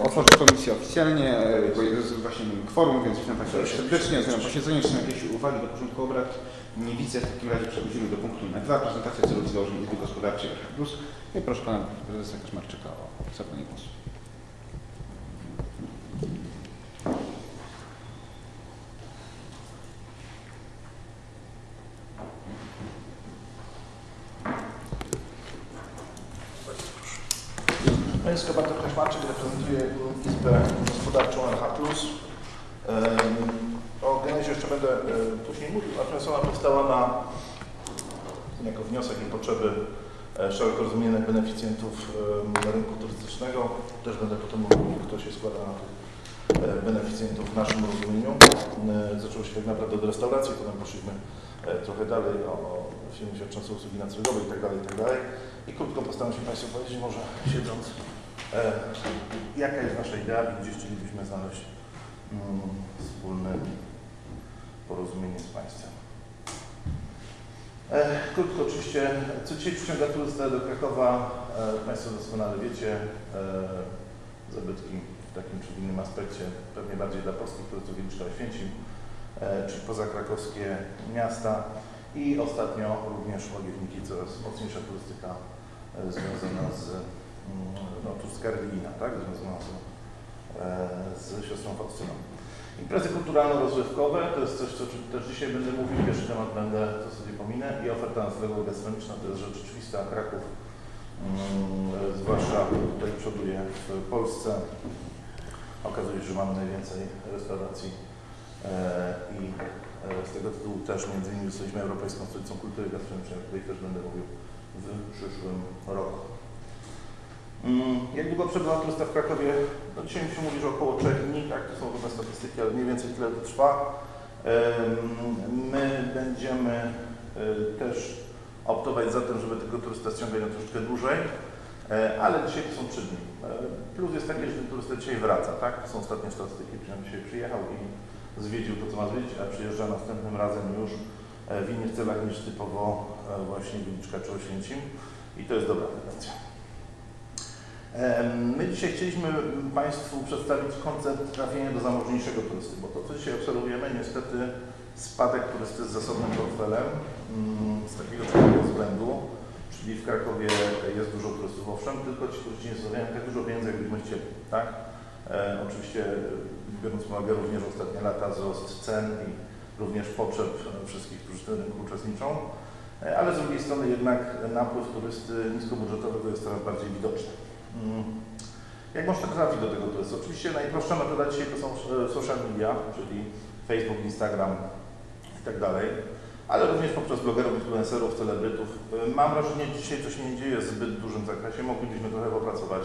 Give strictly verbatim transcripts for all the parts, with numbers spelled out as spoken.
otworzę komisję oficjalnie, bo jest właśnie kworum, więc witam Państwa serdecznie. Otwieram posiedzenie, czy są jakieś uwagi do porządku obrad? Nie widzę, w takim razie przechodzimy do punktu numer dwa, prezentacja celów i założeń Izby Gospodarczej Plus. I proszę Pana Prezesa Kaczmarczyka o zabranie głosu. Jest Bartosz Kaczmarczyk, reprezentuję Izbę Gospodarczą R H plus. O genezie jeszcze będę później mówił, natomiast ona powstała na, jako wniosek i potrzeby szeroko rozumianych beneficjentów rynku turystycznego. Też będę potem mówił, kto się składa na tych beneficjentów w naszym rozumieniu. Zaczęło się tak naprawdę od restauracji, potem poszliśmy trochę dalej o firmy świadczące usługi noclegowe i tak dalej, i tak dalej. I krótko postaram się Państwu powiedzieć, może siedząc, e, jaka jest nasza idea i gdzie chcielibyśmy znaleźć mm, wspólne porozumienie z Państwem. E, krótko oczywiście, co dzisiaj przyciąga turystę do Krakowa, e, Państwo doskonale wiecie, e, zabytki w takim czy w innym aspekcie, pewnie bardziej dla polskich turystów Wieliczka Oświęcim, e, czy pozakrakowskie miasta i ostatnio również Łagiewnik, coraz mocniejsza turystyka związana z no, turystyka religijna, tak? Związana z, z siostrą Faustyną. Imprezy kulturalno-rozrywkowe to jest coś, co też dzisiaj będę mówił, pierwszy temat będę, to sobie pominę, i oferta noclegowo-gastronomiczna to jest rzecz oczywista. Kraków, mm, zwłaszcza tutaj przoduje w Polsce. Okazuje się, że mamy najwięcej restauracji e, i e, z tego tytułu też między innymi jesteśmy Europejską Stolicą Kultury Gastronomicznej, o której też będę mówił w przyszłym roku. Jak długo przebywa turysta w Krakowie? No dzisiaj mi się mówi, że około trzech dni, tak, to są różne statystyki, ale mniej więcej tyle to trwa. My będziemy też optować za tym, żeby tego turysta ściągać na troszeczkę dłużej, ale dzisiaj to są trzy dni. Plus jest taki, że ten turysta dzisiaj wraca, tak? To są ostatnie statystyki, przynajmniej dzisiaj przyjechał i zwiedził to, co ma zwiedzić, a przyjeżdża następnym razem już w innych celach niż typowo właśnie Wieliczka czy Oświęcim i to jest dobra tendencja. My dzisiaj chcieliśmy Państwu przedstawić koncept trafienia do zamożniejszego turysty, bo to, co dzisiaj obserwujemy, niestety spadek turysty z zasobnym portfelem z takiego czarnego względu, czyli w Krakowie jest dużo turystów, owszem, tylko ci turyści nie zarabiają tak dużo pieniędzy, jakbyśmy chcieli, tak? E, oczywiście biorąc pod uwagę również ostatnie lata wzrost cen i również potrzeb wszystkich, którzy w tym rynku uczestniczą, ale z drugiej strony jednak napływ turysty niskobudżetowego jest coraz bardziej widoczny. Jak można trafić do tego turysty? Oczywiście najprostsza metoda dzisiaj to są social media, czyli Facebook, Instagram i tak dalej, ale również poprzez blogerów, influencerów, celebrytów. Mam wrażenie, że dzisiaj coś nie dzieje w zbyt dużym zakresie, moglibyśmy trochę popracować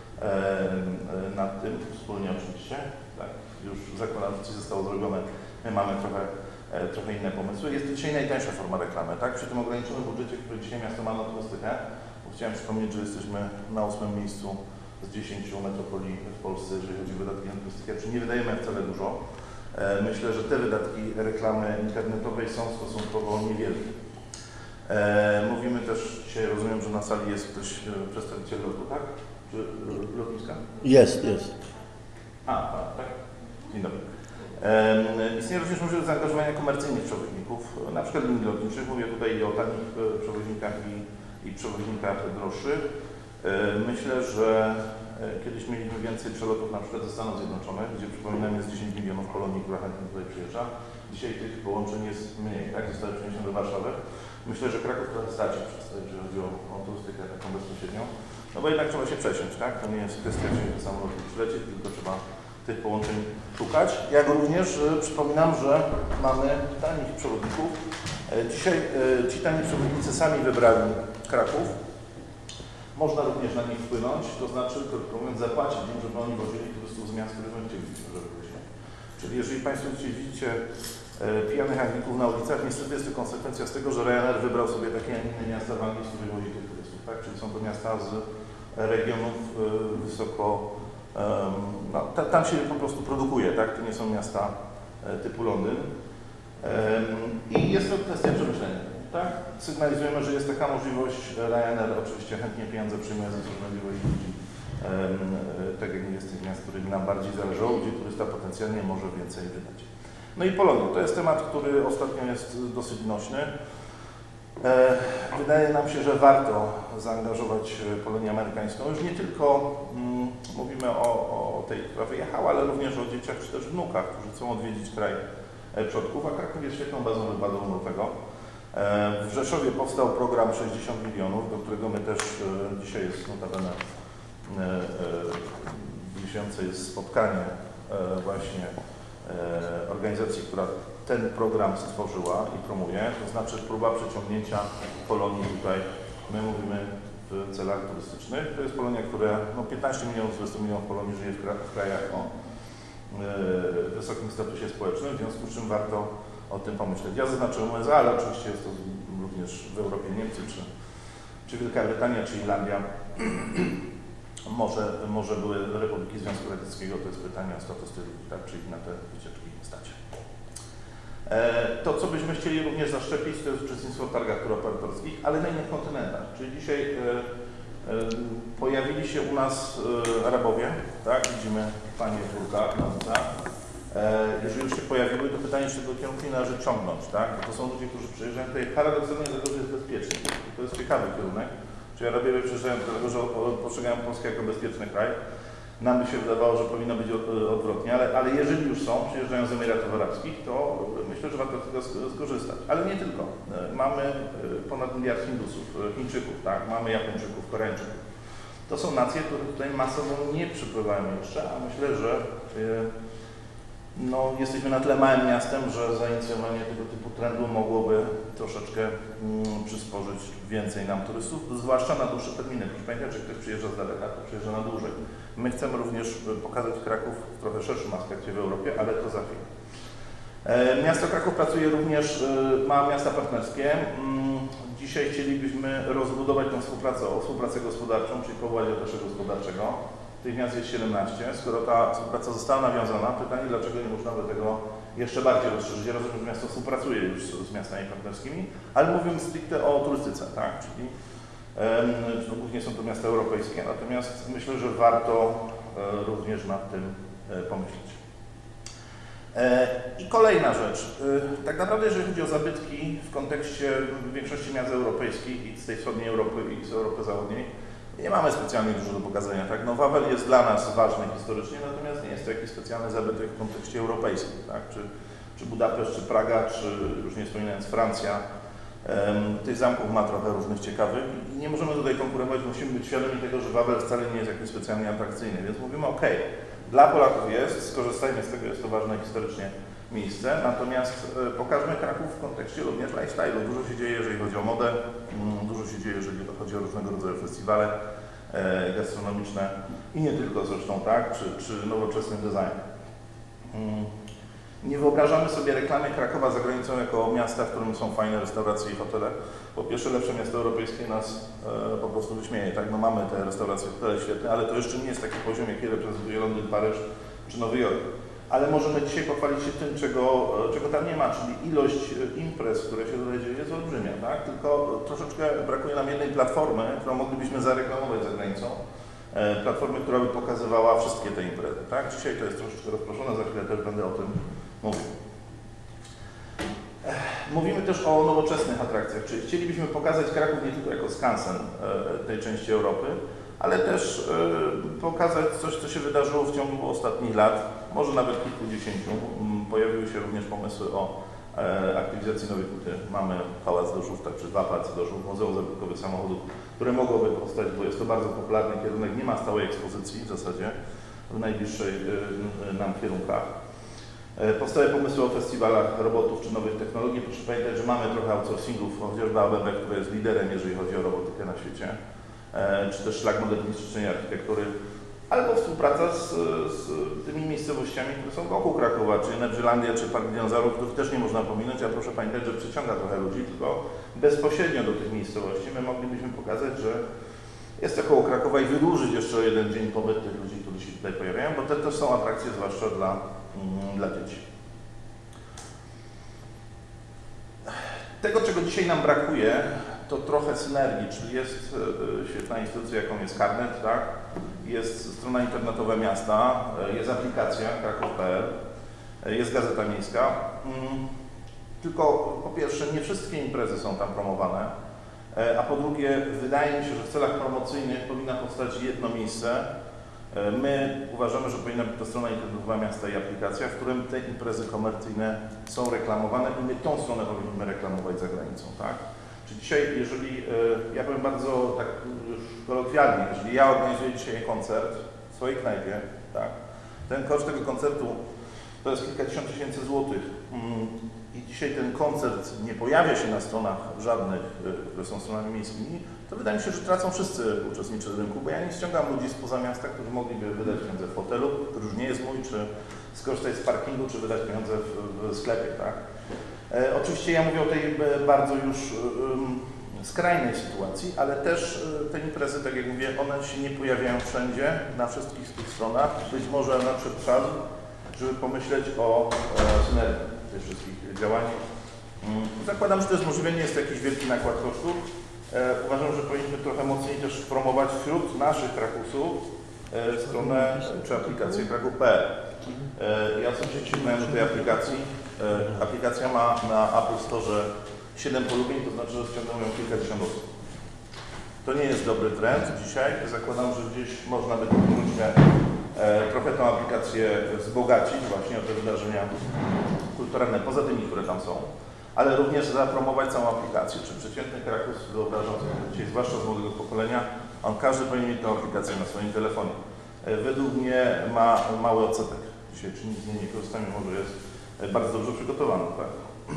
nad tym, wspólnie oczywiście. Tak, już zakładam, że coś zostało zrobione. My mamy trochę, e, trochę inne pomysły. Jest to dzisiaj najtańsza forma reklamy, tak? Przy tym ograniczonym budżecie, który dzisiaj miasto ma na turystykę. Chciałem przypomnieć, że jesteśmy na ósmym miejscu z dziesięciu metropolii w Polsce, jeżeli chodzi o wydatki na turystykę, czyli nie wydajemy wcale dużo. E, myślę, że te wydatki reklamy internetowej są stosunkowo niewielkie. E, mówimy też dzisiaj, rozumiem, że na sali jest ktoś przedstawiciel lotu, tak? Czy lotniska? Jest, jest. A, tak? Dzień dobry. E, istnieje również możliwość zaangażowania komercyjnych przewoźników, na przykład linii lotniczych. Mówię tutaj i o tanich przewoźnikach i, i przewoźnikach droższych. E, myślę, że kiedyś mieliśmy więcej przelotów na przykład ze Stanów Zjednoczonych, gdzie przypominam jest dziesięć milionów Polonii, która chętnie tutaj przyjeżdża. Dzisiaj tych połączeń jest mniej, tak? Zostały przeniesione do Warszawy. Myślę, że Kraków trochę straci przez to, jeżeli chodzi o, o turystykę taką bezpośrednią. No bo jednak trzeba się przesiąść, tak? To nie jest kwestia, że samolot przylecieć, tylko trzeba tych połączeń szukać. Jak również e, przypominam, że mamy tanich przewodników. E, dzisiaj e, ci tani przewodnicy sami wybrali Kraków. Można również na nich wpłynąć, to znaczy, krótko mówiąc, zapłacić im, żeby oni wozili turystów z miast, które my chcieliśmy, żeby byli. Czyli jeżeli Państwo dzisiaj widzicie e, pijanych Anglików na ulicach, niestety jest to konsekwencja z tego, że Ryanair wybrał sobie takie, a nie inne miasta w Anglii, z których wozi tych turystów, tak? Czyli są to miasta z regionów e, wysoko, e, no, ta, tam się po prostu produkuje, tak? To nie są miasta e, typu Londyn. E, I jest to kwestia przemyślenia. Tak? Sygnalizujemy, że jest taka możliwość. Ryanair oczywiście chętnie pieniądze przyjmuje za to, że będzie wozić ludzi, tak jak nie jest tych miast, których nam bardziej zależało, gdzie turysta potencjalnie może więcej wydać. No i Polonia. To jest temat, który ostatnio jest dosyć nośny. Wydaje nam się, że warto zaangażować Polonię amerykańską. Już nie tylko mm, mówimy o, o tej, która wyjechała, ale również o dzieciach czy też wnukach, którzy chcą odwiedzić kraj przodków, a Kraków jest świetną bazą wypadu do tego. W Rzeszowie powstał program sześćdziesiąt milionów, do którego my też dzisiaj jest notabene bliżające jest spotkanie właśnie organizacji, która ten program stworzyła i promuje, to znaczy próba przeciągnięcia Polonii tutaj, my mówimy w celach turystycznych. To jest Polonia, która no piętnaście milionów, dwadzieścia milionów Polonii żyje w, kraj, w krajach o yy, wysokim statusie społecznym, w związku z czym warto o tym pomyśleć. Ja zaznaczyłem U S A, ale oczywiście jest to również w Europie Niemcy, czy, czy Wielka Brytania, czy Irlandia. Może, może były Republiki Związku Radzieckiego, to jest pytanie o status tych ludzi, tak, czy ich na te wycieczki stać. To, co byśmy chcieli również zaszczepić, to jest uczestnictwo w targach turoperatorskich, ale na innych kontynentach. Czyli dzisiaj e, e, pojawili się u nas e, Arabowie, tak? Widzimy panie Turka, no, e, jeżeli już się pojawiły, to pytanie, czy tego kierunku nie należy ciągnąć, tak? To są ludzie, którzy przyjeżdżają tutaj paradoksalnie dlatego, że jest bezpiecznie. To jest ciekawy kierunek. Czyli Arabowie przyjeżdżają dlatego, że postrzegają Polskę jako bezpieczny kraj. Nam by się wydawało, że powinno być odwrotnie, ale, ale jeżeli już są, przyjeżdżają z Emiratów Arabskich, to myślę, że warto z tego skorzystać. Ale nie tylko. Mamy ponad miliard Hindusów, Chińczyków, tak? Mamy Japończyków, Koreańczyków. To są nacje, które tutaj masowo nie przypływają jeszcze, a myślę, że no, jesteśmy na tyle małym miastem, że zainicjowanie tego typu trendu mogłoby troszeczkę mm, przysporzyć więcej nam turystów, zwłaszcza na dłuższe terminy. Proszę pamiętać, że ktoś przyjeżdża z daleka, to przyjeżdża na dłużej. My chcemy również pokazać Kraków w trochę szerszym aspekcie w Europie, ale to za chwilę. E, miasto Kraków pracuje również, e, ma miasta partnerskie. Mm, dzisiaj chcielibyśmy rozbudować tę współpracę, o współpracę gospodarczą, czyli powołać attaché gospodarczego. Tych miast jest siedemnaście. Skoro ta współpraca została nawiązana, pytanie, dlaczego nie można by tego jeszcze bardziej rozszerzyć. Ja rozumiem, że miasto współpracuje już z, z miastami partnerskimi, ale mówimy stricte o turystyce, tak? Czyli um, głównie są to miasta europejskie, natomiast myślę, że warto e, również nad tym e, pomyśleć. E, I kolejna rzecz. E, tak naprawdę, jeżeli chodzi o zabytki w kontekście większości miast europejskich i z tej wschodniej Europy i z Europy Zachodniej, nie mamy specjalnie dużo do pokazania, tak? No Wawel jest dla nas ważny historycznie, natomiast nie jest to jakiś specjalny zabytek w kontekście europejskim, tak? Czy, czy Budapeszt, czy Praga, czy już nie wspominając Francja. Um, tych zamków ma trochę różnych ciekawych i nie możemy tutaj konkurować, musimy być świadomi tego, że Wawel wcale nie jest jakiś specjalnie atrakcyjny, więc mówimy ok, dla Polaków jest, skorzystajmy z tego, jest to ważne historycznie miejsce, natomiast e, pokażmy Kraków w kontekście również lifestyle'u. Dużo się dzieje, jeżeli chodzi o modę, mm, dużo się dzieje, jeżeli chodzi o różnego rodzaju festiwale e, gastronomiczne i nie tylko zresztą, tak, czy, czy nowoczesny design. Mm. Nie wyobrażamy sobie reklamy Krakowa za granicą jako miasta, w którym są fajne restauracje i hotele. Po pierwsze, lepsze miasto europejskie nas e, po prostu wyśmieje, tak, no mamy te restauracje, hotele świetne, ale to jeszcze nie jest taki poziom, jaki reprezentuje Londyn, Paryż czy Nowy Jork. Ale możemy dzisiaj pochwalić się tym, czego, czego tam nie ma, czyli ilość imprez, które się tutaj dzieje, jest olbrzymia, tak? Tylko troszeczkę brakuje nam jednej platformy, którą moglibyśmy zareklamować za granicą. E, platformy, która by pokazywała wszystkie te imprezy, tak? Dzisiaj to jest troszeczkę rozproszone, za chwilę też będę o tym mówił. E, mówimy też o nowoczesnych atrakcjach, czyli chcielibyśmy pokazać Kraków nie tylko jako skansen e, tej części Europy, ale też e, pokazać coś, co się wydarzyło w ciągu ostatnich lat, może nawet kilkudziesięciu. Pojawiły się również pomysły o e, aktywizacji nowej kultury. Mamy Pałac Dożów, tak, czy dwa Pałace Dożów, Muzeum Zabytkowych Samochodów, które mogłoby powstać, bo jest to bardzo popularny kierunek, nie ma stałej ekspozycji w zasadzie w najbliższej e, nam kierunkach. E, powstały pomysły o festiwalach robotów czy nowych technologii. Proszę pamiętać, że mamy trochę outsourcingów, chociażby A B B, który jest liderem, jeżeli chodzi o robotykę na świecie. Czy też szlak modernistycznej architektury, albo współpraca z, z tymi miejscowościami, które są wokół Krakowa, czyli Nedrzylandia, czy Park Dinozaurów, których też nie można pominąć, a proszę pamiętać, że przyciąga trochę ludzi, tylko bezpośrednio do tych miejscowości my moglibyśmy pokazać, że jest to koło Krakowa i wydłużyć jeszcze o jeden dzień pobyt tych ludzi, którzy się tutaj pojawiają, bo te też są atrakcje, zwłaszcza dla, mm, dla dzieci. Tego, czego dzisiaj nam brakuje, to trochę synergii, czyli jest y, świetna instytucja, jaką jest Carnet, tak? jest strona internetowa miasta, jest aplikacja kraków kropka p l, jest Gazeta Miejska. Tylko po pierwsze nie wszystkie imprezy są tam promowane, a po drugie wydaje mi się, że w celach promocyjnych powinna powstać jedno miejsce. My uważamy, że powinna być to strona internetowa miasta i aplikacja, w którym te imprezy komercyjne są reklamowane i my tą stronę powinniśmy reklamować za granicą, tak? Czy dzisiaj, jeżeli, ja powiem bardzo tak już kolokwialnie, jeżeli ja organizuję dzisiaj koncert w swojej knajpie, tak? Ten koszt tego koncertu to jest kilkadziesiąt tysięcy złotych i dzisiaj ten koncert nie pojawia się na stronach żadnych, które są stronami miejskimi, to wydaje mi się, że tracą wszyscy uczestnicy rynku, bo ja nie ściągam ludzi spoza miasta, którzy mogliby wydać pieniądze w hotelu, który już nie jest mój, czy skorzystać z parkingu, czy wydać pieniądze w, w sklepie, tak? E, oczywiście ja mówię o tej bardzo już um, skrajnej sytuacji, ale też te imprezy, tak jak mówię, one się nie pojawiają wszędzie, na wszystkich tych stronach. Być może nadszedł czas, żeby pomyśleć o e, synergii tych wszystkich działań. Um, zakładam, że to jest możliwe, nie jest to jakiś wielki nakład kosztów. E, uważam, że powinniśmy trochę mocniej też promować wśród naszych Krakusów e, stronę czy aplikację kraków kropka p l. E, ja osobiście ściągnąłem do tej aplikacji. E, aplikacja ma na Apple Store siedem polubień, to znaczy, że ściągnęło ją kilkadziesiąt osób. To nie jest dobry trend dzisiaj. Zakładam, że gdzieś można by wróćmy, e, trochę tę aplikację wzbogacić właśnie o te wydarzenia kulturalne, poza tymi, które tam są, ale również zapromować całą aplikację. Czy przeciętny Krakus, wyobrażam sobie dzisiaj, zwłaszcza z młodego pokolenia, on każdy powinien mieć tę aplikację na swoim telefonie. E, według mnie ma mały odsetek. Dzisiaj czy nic z niej nie korzystamy, może jest bardzo dobrze przygotowany. Tak?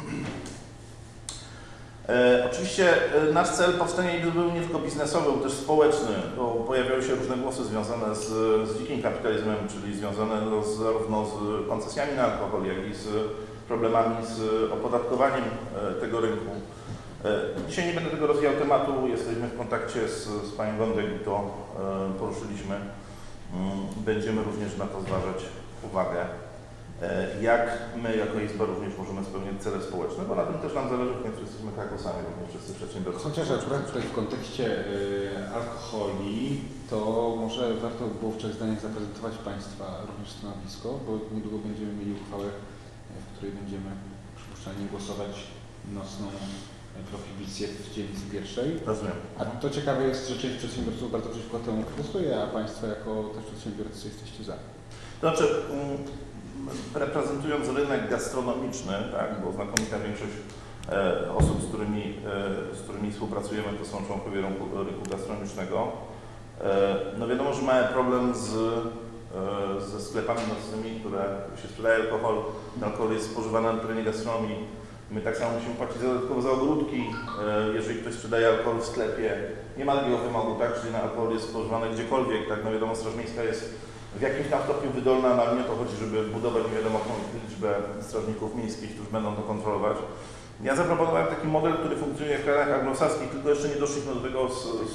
E, oczywiście e, nasz cel powstania był nie tylko biznesowy, był też społeczny, bo pojawiały się różne głosy związane z, z dzikim kapitalizmem, czyli związane no, z, zarówno z koncesjami na alkohol, jak i z problemami z opodatkowaniem e, tego rynku. E, dzisiaj nie będę tego rozwijał tematu, jesteśmy w kontakcie z, z panią Wądek i to e, poruszyliśmy. Mm, będziemy również na to zważać uwagę. Jak my jako Izba również możemy spełniać cele społeczne, bo na tym też nam zależy, w końcu jesteśmy Krakosami, również wszyscy przedsiębiorcy. Chociaż akurat tutaj w kontekście y, alkoholi, to może warto było w trzech zdaniach zaprezentować Państwa również stanowisko, bo niedługo będziemy mieli uchwałę, w której będziemy przypuszczalnie głosować nocną prohibicję w dzielnicy pierwszej. Rozumiem. A to ciekawe jest, że część przedsiębiorców bardzo przeciwko temu protestuje, a Państwo jako też przedsiębiorcy jesteście za. To znaczy, reprezentując rynek gastronomiczny, tak, bo znakomita większość e, osób, z którymi, e, z którymi współpracujemy, to są członkowie rynku, rynku gastronomicznego, e, no wiadomo, że mamy problem z, e, ze sklepami nocnymi, które się sprzedaje alkohol. Ten alkohol jest spożywany na terenie gastronomii. My tak samo musimy płacić dodatkowo za ogródki, e, jeżeli ktoś sprzedaje alkohol w sklepie. Nie ma takiego wymogu, tak, czyli na alkohol jest spożywany gdziekolwiek, tak, no wiadomo, Straż Miejska jest w jakimś tam stopniu wydolna, na mnie to chodzi, żeby budować nie wiadomo jaką liczbę strażników miejskich, którzy będą to kontrolować. Ja zaproponowałem taki model, który funkcjonuje w krajach anglosaskich, tylko jeszcze nie doszliśmy do tego z, z,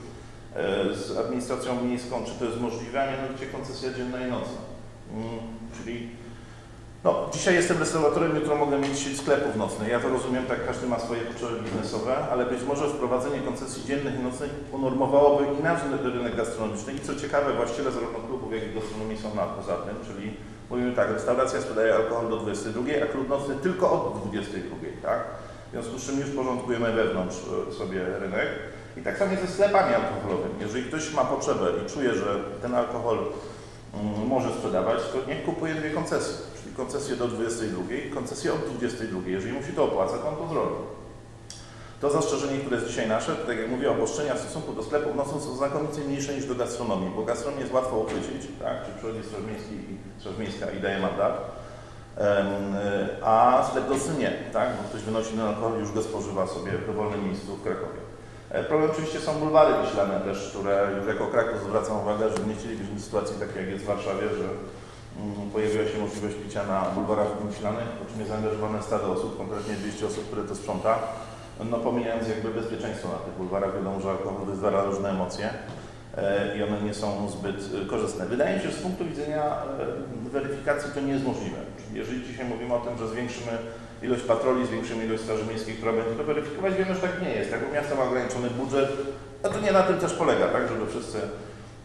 z administracją miejską, czy to jest możliwe, a mianowicie koncesja dzienna i nocna. Hmm, czyli no, dzisiaj jestem restauratorem, jutro mogę mieć sieć sklepów nocnych. Ja to rozumiem, tak każdy ma swoje potrzeby biznesowe, ale być może wprowadzenie koncesji dziennych i nocnych unormowałoby i nasz rynek gastronomiczny. I co ciekawe, właściciele zarówno klubów, jak i gastronomii są na poza tym, czyli mówimy tak, restauracja sprzedaje alkohol do dwudziestej drugiej, a klub nocny tylko od dwudziestej drugiej, tak? W związku z czym już porządkujemy wewnątrz sobie rynek. I tak samo jest ze sklepami alkoholowymi. Jeżeli ktoś ma potrzebę i czuje, że ten alkohol mm, może sprzedawać, to niech kupuje dwie koncesje. Czyli koncesję do dwudziestej drugiej i koncesję od dwudziestej drugiej. Jeżeli mu się to opłaca, to on to zrobi. To zastrzeżenie, które jest dzisiaj nasze, to tak jak mówię, obostrzenia w stosunku do sklepów nocnych są znakomicie mniejsze niż do gastronomii, bo gastronomię jest łatwo uchwycić, tak? Czy przychodzi Straż Miejska i, Straż Miejska i daje mandat, um, a sklep nocny nie, tak? Bo ktoś wynosi ten alkohol i już go spożywa sobie w dowolnym miejscu w Krakowie. Problem oczywiście są bulwary wiślane też, które już jako Kraków zwracam uwagę, że nie chcielibyśmy sytuacji takiej jak jest w Warszawie, że um, pojawiła się możliwość picia na bulwarach wiślanych, po czym jest zaangażowane stado osób, konkretnie dwieście osób, które to sprząta. No pomijając jakby bezpieczeństwo na tych bulwarach, wiadomo, że alkohol wyzwala różne emocje e, i one nie są zbyt e, korzystne. Wydaje mi się, że z punktu widzenia e, weryfikacji to nie jest możliwe. Czyli jeżeli dzisiaj mówimy o tym, że zwiększymy ilość patroli, zwiększymy ilość straży miejskiej, która będzie to weryfikować, wiemy, że tak nie jest. Jak miasto ma ograniczony budżet, no to nie na tym też polega, tak, żeby wszyscy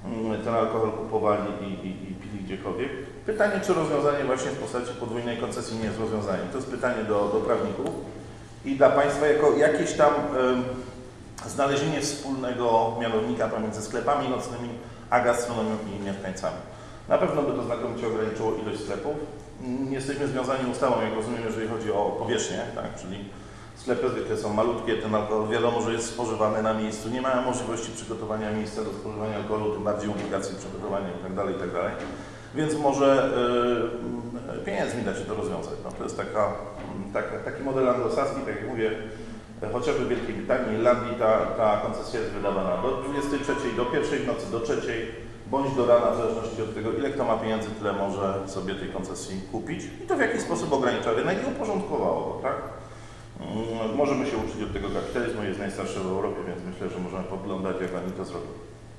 ten alkohol kupowali i, i, i pili gdziekolwiek. Pytanie, czy rozwiązanie właśnie w postaci podwójnej koncesji nie jest rozwiązaniem. To jest pytanie do, do prawników i dla Państwa jako jakieś tam y, znalezienie wspólnego mianownika pomiędzy sklepami nocnymi a gastronomią i mieszkańcami. Na pewno by to znakomicie ograniczyło ilość sklepów. Nie jesteśmy związani ustawą, jak rozumiem, jeżeli chodzi o powierzchnię, tak? Czyli sklepy zwykle są malutkie, ten alkohol wiadomo, że jest spożywany na miejscu, nie ma możliwości przygotowania miejsca do spożywania alkoholu, tym bardziej ubikacji przygotowania itd., itd. Więc może yy, pieniędzmi da się to rozwiązać. No, to jest taka, taka, taki model anglosaski, tak jak mówię, chociażby w Wielkiej Brytanii, Irlandii ta, ta koncesja jest wydawana do dwudziestej trzeciej, do pierwszej w nocy, do trzeciej, bądź do rana, w zależności od tego, ile kto ma pieniędzy, tyle może sobie tej koncesji kupić. I to w jakiś sposób ogranicza rynek i uporządkowało go, tak? Mm, możemy się uczyć od tego kapitalizmu, jest najstarszy w Europie, więc myślę, że możemy podglądać, jak oni to zrobią.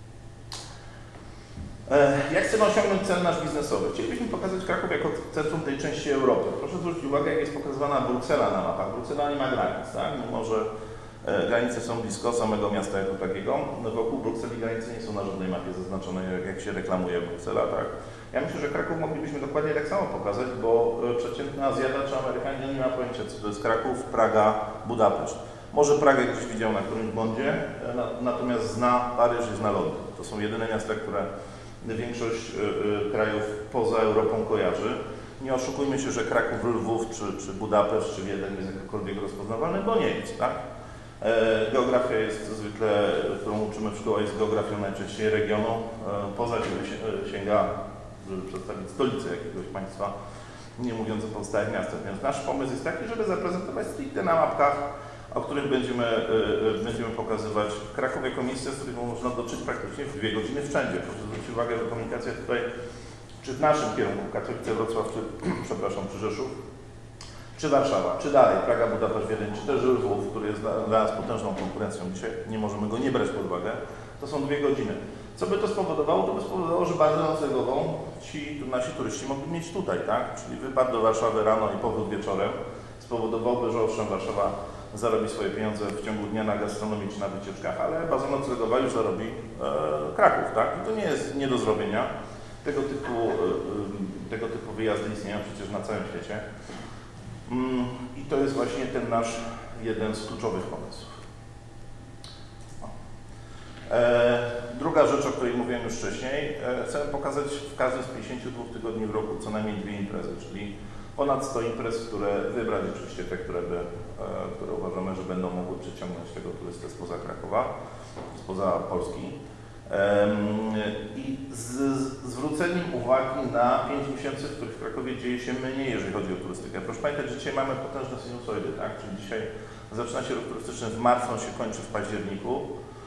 E, jak chcemy osiągnąć cel nasz biznesowy? Chcielibyśmy pokazać Kraków jako centrum tej części Europy. Proszę zwrócić uwagę, jak jest pokazywana Bruksela na mapach. Bruksela nie ma granic, tak? Mimo że e, granice są blisko samego miasta jako takiego. No, wokół Brukseli granice nie są na żadnej mapie zaznaczone, jak, jak się reklamuje Bruksela, tak? Ja myślę, że Kraków moglibyśmy dokładnie tak samo pokazać, bo przeciętny Azjata czy Amerykanin nie ma pojęcia, co to jest Kraków, Praga, Budapeszt. Może Pragę gdzieś widział na którymś bądzie, natomiast zna Paryż i zna Londyn. To są jedyne miasta, które większość krajów poza Europą kojarzy. Nie oszukujmy się, że Kraków, Lwów czy, czy Budapeszt czy Wiedeń jest jakkolwiek rozpoznawalny, bo nie jest, tak? Geografia jest zwykle, którą uczymy w szkołach, jest geografią najczęściej regionu, poza tym sięga, żeby przedstawić stolicę jakiegoś państwa, nie mówiąc o pozostałych miastach. Więc nasz pomysł jest taki, żeby zaprezentować stricte na mapkach, o których będziemy, yy, będziemy pokazywać Kraków jako miejsce, z którego można dotrzeć praktycznie w dwie godziny wszędzie. Proszę zwrócić uwagę, że komunikacja tutaj, czy w naszym kierunku, Katowice, Wrocław, czy, przepraszam, czy Rzeszów, czy Warszawa, czy dalej, Praga, Budapeszt, Wiedeń, czy też Lwów, który jest dla, dla nas potężną konkurencją dzisiaj, nie możemy go nie brać pod uwagę, to są dwie godziny. Co by to spowodowało? To by spowodowało, że bazę noclegową ci tu, nasi turyści mogli mieć tutaj, tak? Czyli wypad do Warszawy rano i powrót wieczorem spowodowałby, że owszem, Warszawa zarobi swoje pieniądze w ciągu dnia na gastronomii czy na wycieczkach, ale baza noclegowa już zarobi e, Kraków, tak? I to nie jest nie do zrobienia. Tego typu, e, tego typu wyjazdy istnieją przecież na całym świecie. Mm, I to jest właśnie ten nasz jeden z kluczowych pomysłów. E, druga rzecz, o której mówiłem już wcześniej, e, chcemy pokazać w każdym z pięćdziesięciu dwóch tygodni w roku co najmniej dwie imprezy, czyli ponad sto imprez, które wybrać oczywiście te, które, by, e, które uważamy, że będą mogły przyciągnąć tego turystę spoza Krakowa, spoza Polski. E, I z, z zwróceniem uwagi na pięć miesięcy, w których w Krakowie dzieje się mniej, jeżeli chodzi o turystykę. Proszę pamiętać, że dzisiaj mamy potężne sinusoidy, tak? Czyli dzisiaj zaczyna się ruch turystyczny w marcu, on się kończy w październiku.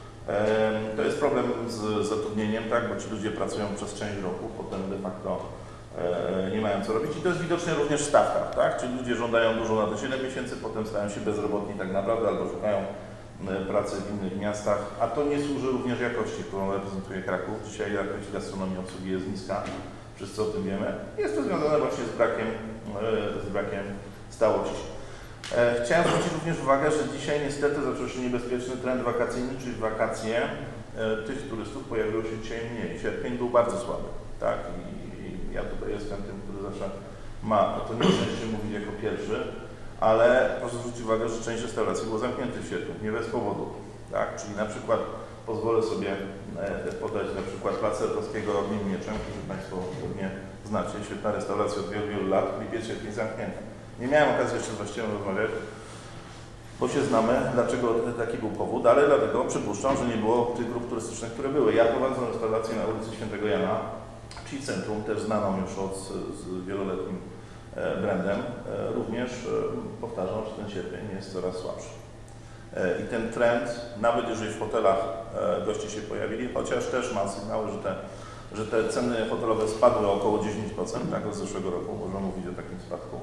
To jest problem z zatrudnieniem, tak, bo ci ludzie pracują przez część roku, potem de facto nie mają co robić i to jest widoczne również w stawkach, tak, czyli ludzie żądają dużo na te siedem miesięcy, potem stają się bezrobotni tak naprawdę albo szukają pracy w innych miastach, a to nie służy również jakości, którą reprezentuje Kraków. Dzisiaj jakość gastronomii obsługi jest niska, wszyscy o tym wiemy. Jest to związane właśnie z brakiem, z brakiem stałości. Chciałem zwrócić również uwagę, że dzisiaj niestety zaczął się niebezpieczny trend wakacyjny, czyli wakacje tych turystów pojawiło się dzisiaj mniej. Sierpień był bardzo słaby, tak? I, i ja tutaj jestem tym, który zawsze ma to nieszczęście mówić jako pierwszy, ale proszę zwrócić uwagę, że część restauracji było zamkniętych w sierpniu, nie bez powodu, tak? Czyli na przykład pozwolę sobie podać na przykład Plac Serkowskiego Ogniem Mieczem, który Państwo pewnie znacie, świetna restauracja od wielu, wielu lat, lipiec, sierpień zamknięta. Nie miałem okazji jeszcze z właścicielem rozmawiać, bo się znamy, dlaczego taki był powód, ale dlatego przypuszczam, że nie było tych grup turystycznych, które były. Ja prowadzę restaurację na ulicy Świętego Jana, czyli centrum, też znaną już od, z wieloletnim brandem. Również powtarzam, że ten sierpień jest coraz słabszy. I ten trend, nawet jeżeli w hotelach goście się pojawili, chociaż też mam sygnały, że te, że te ceny hotelowe spadły o około dziesięć procent, tak, od zeszłego roku, można mówić o takim spadku.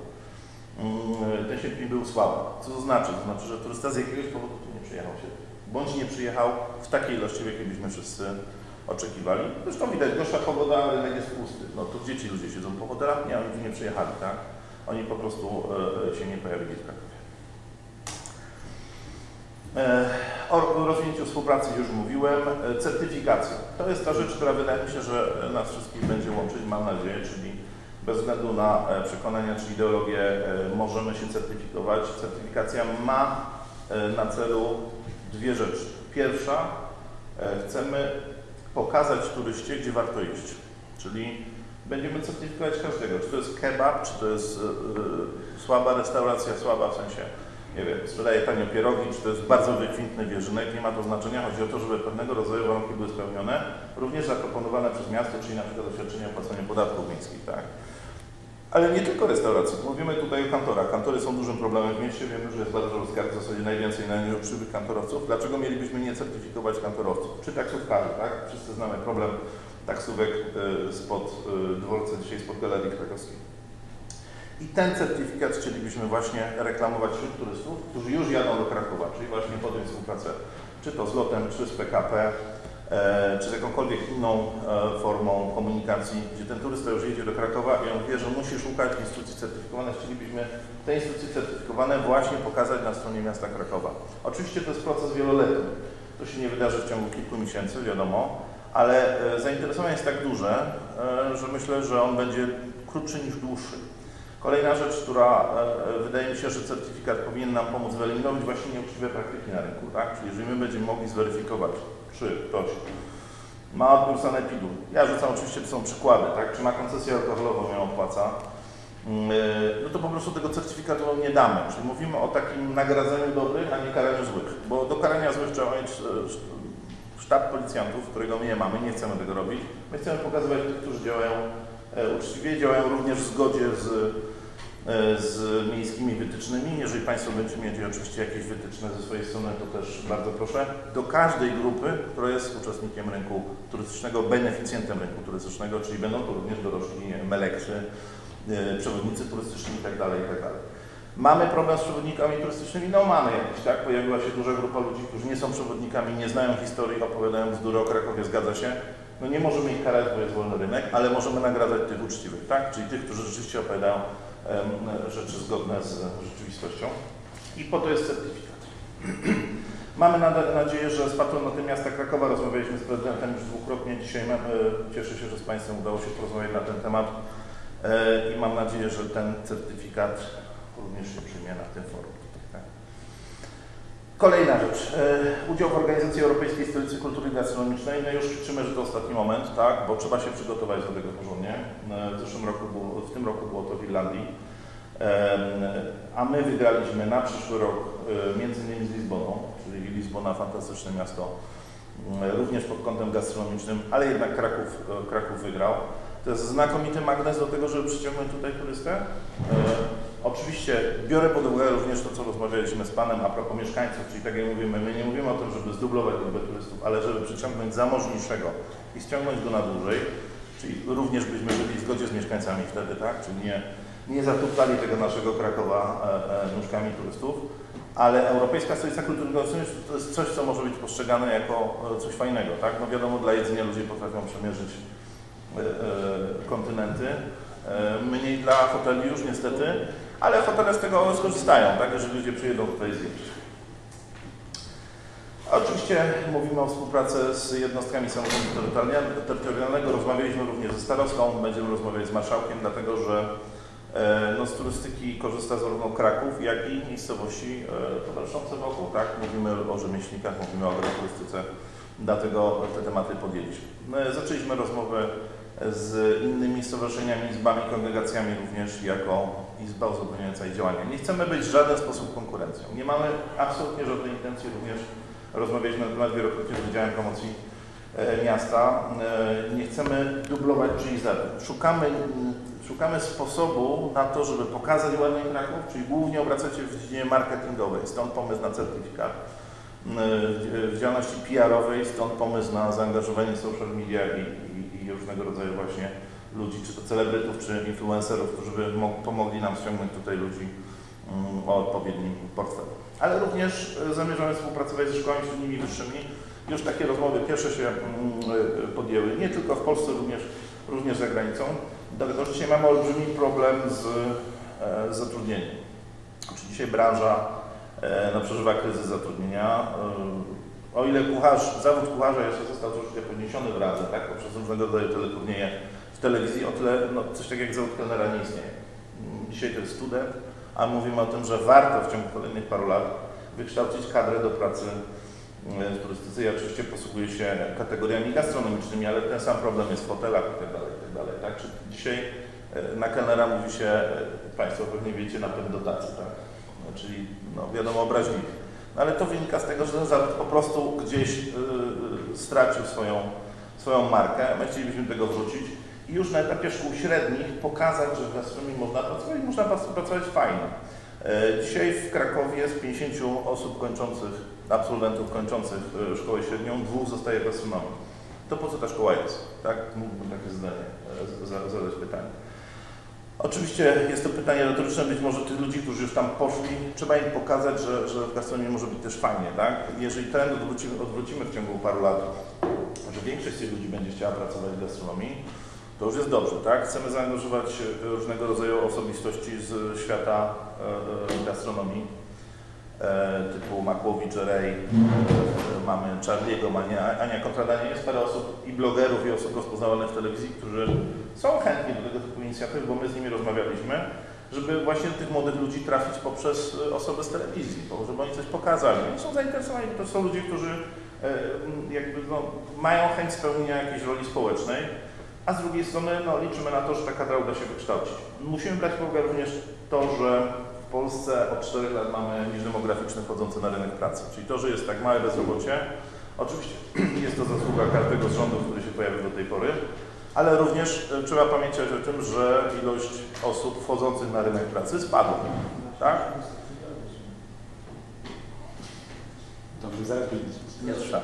Ten sierpień był słaby. Co to znaczy? To znaczy, że turysta z jakiegoś powodu tu nie przyjechał się. Bądź nie przyjechał w takiej ilości, w jakiej byśmy wszyscy oczekiwali. Zresztą widać, gorsza pogoda, ale rynek jest pusty. No to gdzie ci ludzie siedzą po hotelach? Nie, oni tu nie przyjechali, tak? Oni po prostu e, się nie pojawili w Krakowie. E, O rozwinięciu współpracy już mówiłem. Certyfikacja. To jest ta rzecz, która wydaje mi się, że nas wszystkich będzie łączyć, mam nadzieję, czyli bez względu na przekonania czy ideologię możemy się certyfikować. Certyfikacja ma na celu dwie rzeczy. Pierwsza, chcemy pokazać turyście, gdzie warto iść. Czyli będziemy certyfikować każdego. Czy to jest kebab, czy to jest yy, słaba restauracja, słaba w sensie, nie wiem, sprzedaje tanio pierogi, czy to jest bardzo wykwintny wierzynek, nie ma to znaczenia. Chodzi o to, żeby pewnego rodzaju warunki były spełnione, również zaproponowane przez miasto, czyli na przykład oświadczenie o płaceniu podatków miejskich, tak? Ale nie tylko restauracji. Mówimy tutaj o kantorach. Kantory są dużym problemem w mieście. Wiemy, że jest bardzo skarg, w zasadzie najwięcej najuczciwych kantorowców. Dlaczego mielibyśmy nie certyfikować kantorowców? Czy taksówkarzy, tak? Wszyscy znamy problem taksówek spod dworca, dzisiaj spod Galerii Krakowskiej. I ten certyfikat chcielibyśmy właśnie reklamować wśród turystów, którzy już jadą do Krakowa, czyli właśnie podjąć współpracę, czy to z lotem, czy z P K P, czy z jakąkolwiek inną formą komunikacji, gdzie ten turysta już jedzie do Krakowa i on wie, że musi szukać instytucji certyfikowanych. Chcielibyśmy te instytucje certyfikowane właśnie pokazać na stronie miasta Krakowa. Oczywiście to jest proces wieloletni. To się nie wydarzy w ciągu kilku miesięcy, wiadomo, ale zainteresowanie jest tak duże, że myślę, że on będzie krótszy niż dłuższy. Kolejna rzecz, która wydaje mi się, że certyfikat powinien nam pomóc wyeliminować właśnie nieuczciwe praktyki na rynku, tak? Czyli jeżeli my będziemy mogli zweryfikować, czy ktoś ma odbiór sanepidu. Ja rzucam oczywiście, to są przykłady, tak? Czy ma koncesję alkoholową, ją opłaca, no to po prostu tego certyfikatu nie damy. Czyli mówimy o takim nagradzaniu dobrych, a nie karaniu złych. Bo do karania złych trzeba mieć sztab policjantów, którego my nie mamy, nie chcemy tego robić. My chcemy pokazywać tych, którzy działają uczciwie, działają również w zgodzie z, z miejskimi wytycznymi. Jeżeli Państwo będziecie mieli oczywiście jakieś wytyczne ze swojej strony, to też bardzo proszę. Do każdej grupy, która jest uczestnikiem rynku turystycznego, beneficjentem rynku turystycznego, czyli będą to również dorośli melektrzy, przewodnicy turystyczni itd., itd. Mamy problem z przewodnikami turystycznymi? No mamy jakiś, tak? Pojawiła się duża grupa ludzi, którzy nie są przewodnikami, nie znają historii, opowiadają bzdury o Krakowie, zgadza się. No nie możemy ich karać, bo jest wolny rynek, ale możemy nagradzać tych uczciwych, tak? Czyli tych, którzy rzeczywiście opowiadają um, rzeczy zgodne z rzeczywistością. I po to jest certyfikat. Mamy nadzieję, że z patronatem miasta Krakowa rozmawialiśmy z prezydentem już dwukrotnie. Dzisiaj mamy, cieszę się, że z Państwem udało się porozmawiać na ten temat i mam nadzieję, że ten certyfikat również się przyjmie na tym forum. Tak? Kolejna rzecz. E, udział w organizacji Europejskiej Stolicy Kultury Gastronomicznej. No już liczymy, że to ostatni moment, tak? Bo trzeba się przygotować do tego porządnie. E, w zeszłym roku było, w tym roku było to w Irlandii. E, a my wygraliśmy na przyszły rok e, między innymi z Lizboną, czyli Lizbona, fantastyczne miasto, e, również pod kątem gastronomicznym, ale jednak Kraków, e, Kraków wygrał. To jest znakomity magnes do tego, żeby przyciągnąć tutaj turystę. E, oczywiście biorę pod uwagę również to, co rozmawialiśmy z Panem a propos mieszkańców, czyli tak jak mówimy, my nie mówimy o tym, żeby zdublować liczbę turystów, ale żeby przyciągnąć zamożniejszego i ściągnąć go na dłużej, czyli również byśmy byli w zgodzie z mieszkańcami wtedy, tak? Czyli nie, nie zatupali tego naszego Krakowa e, e, nóżkami turystów, ale Europejska Stolica Kultury Gastronomicznej to jest coś, co może być postrzegane jako coś fajnego, tak? No wiadomo, dla jedzenia ludzie potrafią przemierzyć kontynenty, mniej dla hoteli już niestety, ale hotele z tego skorzystają, tak, jeżeli ludzie przyjedą tutaj zjeść. Oczywiście mówimy o współpracy z jednostkami samorządu terytorialnego, rozmawialiśmy również ze starostą, będziemy rozmawiać z marszałkiem, dlatego że no, z turystyki korzysta zarówno Kraków, jak i miejscowości towarzyszące wokół, tak, mówimy o rzemieślnikach, mówimy o agroturystyce, dlatego te tematy podjęliśmy. Zaczęliśmy rozmowę z innymi stowarzyszeniami, izbami, kongregacjami również jako izba uzupełniająca ich działania. Nie chcemy być w żaden sposób konkurencją. Nie mamy absolutnie żadnej intencji, również rozmawialiśmy na temat wielokrotnie z Wydziałem Promocji e, Miasta. E, nie chcemy dublować czyichś zadań. Szukamy, szukamy sposobu na to, żeby pokazać ładnie Kraków, czyli głównie obracać się w dziedzinie marketingowej. Stąd pomysł na certyfikat. W działalności P R-owej, stąd pomysł na zaangażowanie social media i, i, i różnego rodzaju właśnie ludzi, czy to celebrytów, czy influencerów, którzy by pomogli nam ściągnąć tutaj ludzi um, o odpowiednim portfelu. Ale również zamierzamy współpracować ze szkołami średnimi wyższymi. Już takie rozmowy pierwsze się um, podjęły, nie tylko w Polsce, również, również za granicą. Dlatego, że dzisiaj mamy olbrzymi problem z, e, z zatrudnieniem. Czy dzisiaj branża no, przeżywa kryzys zatrudnienia. O ile kucharz, zawód kucharza jeszcze został troszkę podniesiony w radze, tak, poprzez różnego rodzaju teleturnieje w telewizji, o tyle no, coś takiego jak zawód kelnera nie istnieje. Dzisiaj to jest student, a mówimy o tym, że warto w ciągu kolejnych paru lat wykształcić kadrę do pracy w turystyce. Ja oczywiście posługuję się kategoriami gastronomicznymi, ale ten sam problem jest w hotelach itd. itd. Tak? Czy dzisiaj na kelnera mówi się, Państwo pewnie wiecie, napęd dotacji, tak? No, czyli no, wiadomo obraźliwie. No, ale to wynika z tego, że ten zawód po prostu gdzieś yy, stracił swoją, swoją markę. My chcielibyśmy do tego wrócić i już na etapie szkół średnich pokazać, że w gastronomii można pracować i można pracować fajnie. Yy, dzisiaj w Krakowie jest pięćdziesięciu osób kończących, absolwentów kończących szkołę średnią, dwóch zostaje w gastronomii. To po co ta szkoła jest? Tak? Mógłbym takie zdanie zadać pytanie. Oczywiście jest to pytanie retoryczne, być może tych ludzi, którzy już tam poszli, trzeba im pokazać, że, że w gastronomii może być też fajnie, tak? Jeżeli trend odwrócimy, odwrócimy w ciągu paru lat, że większość z tych ludzi będzie chciała pracować w gastronomii, to już jest dobrze, tak? Chcemy zaangażować różnego rodzaju osobistości z świata e, gastronomii, e, typu Makłowicz, Rej, e, mamy Charlie'ego, Ania, Ania Kontradanie, jest parę osób i blogerów, i osób rozpoznawalnych w telewizji, którzy są chętni do tego typu inicjatyw, bo my z nimi rozmawialiśmy, żeby właśnie tych młodych ludzi trafić poprzez osoby z telewizji, żeby oni coś pokazali. Oni są zainteresowani, to są ludzie, którzy e, jakby no, mają chęć spełnienia jakiejś roli społecznej, a z drugiej strony no, liczymy na to, że ta kadra uda się wykształcić. Musimy brać pod uwagę również to, że w Polsce od czterech lat mamy niż demograficzny wchodzący na rynek pracy, czyli to, że jest tak małe bezrobocie. Oczywiście jest to zasługa każdego z rządów, który się pojawił do tej pory, ale również trzeba pamiętać o tym, że ilość osób wchodzących na rynek pracy spadła. Tak? Dobrze, zaraz powiedzieć. Nie trwa.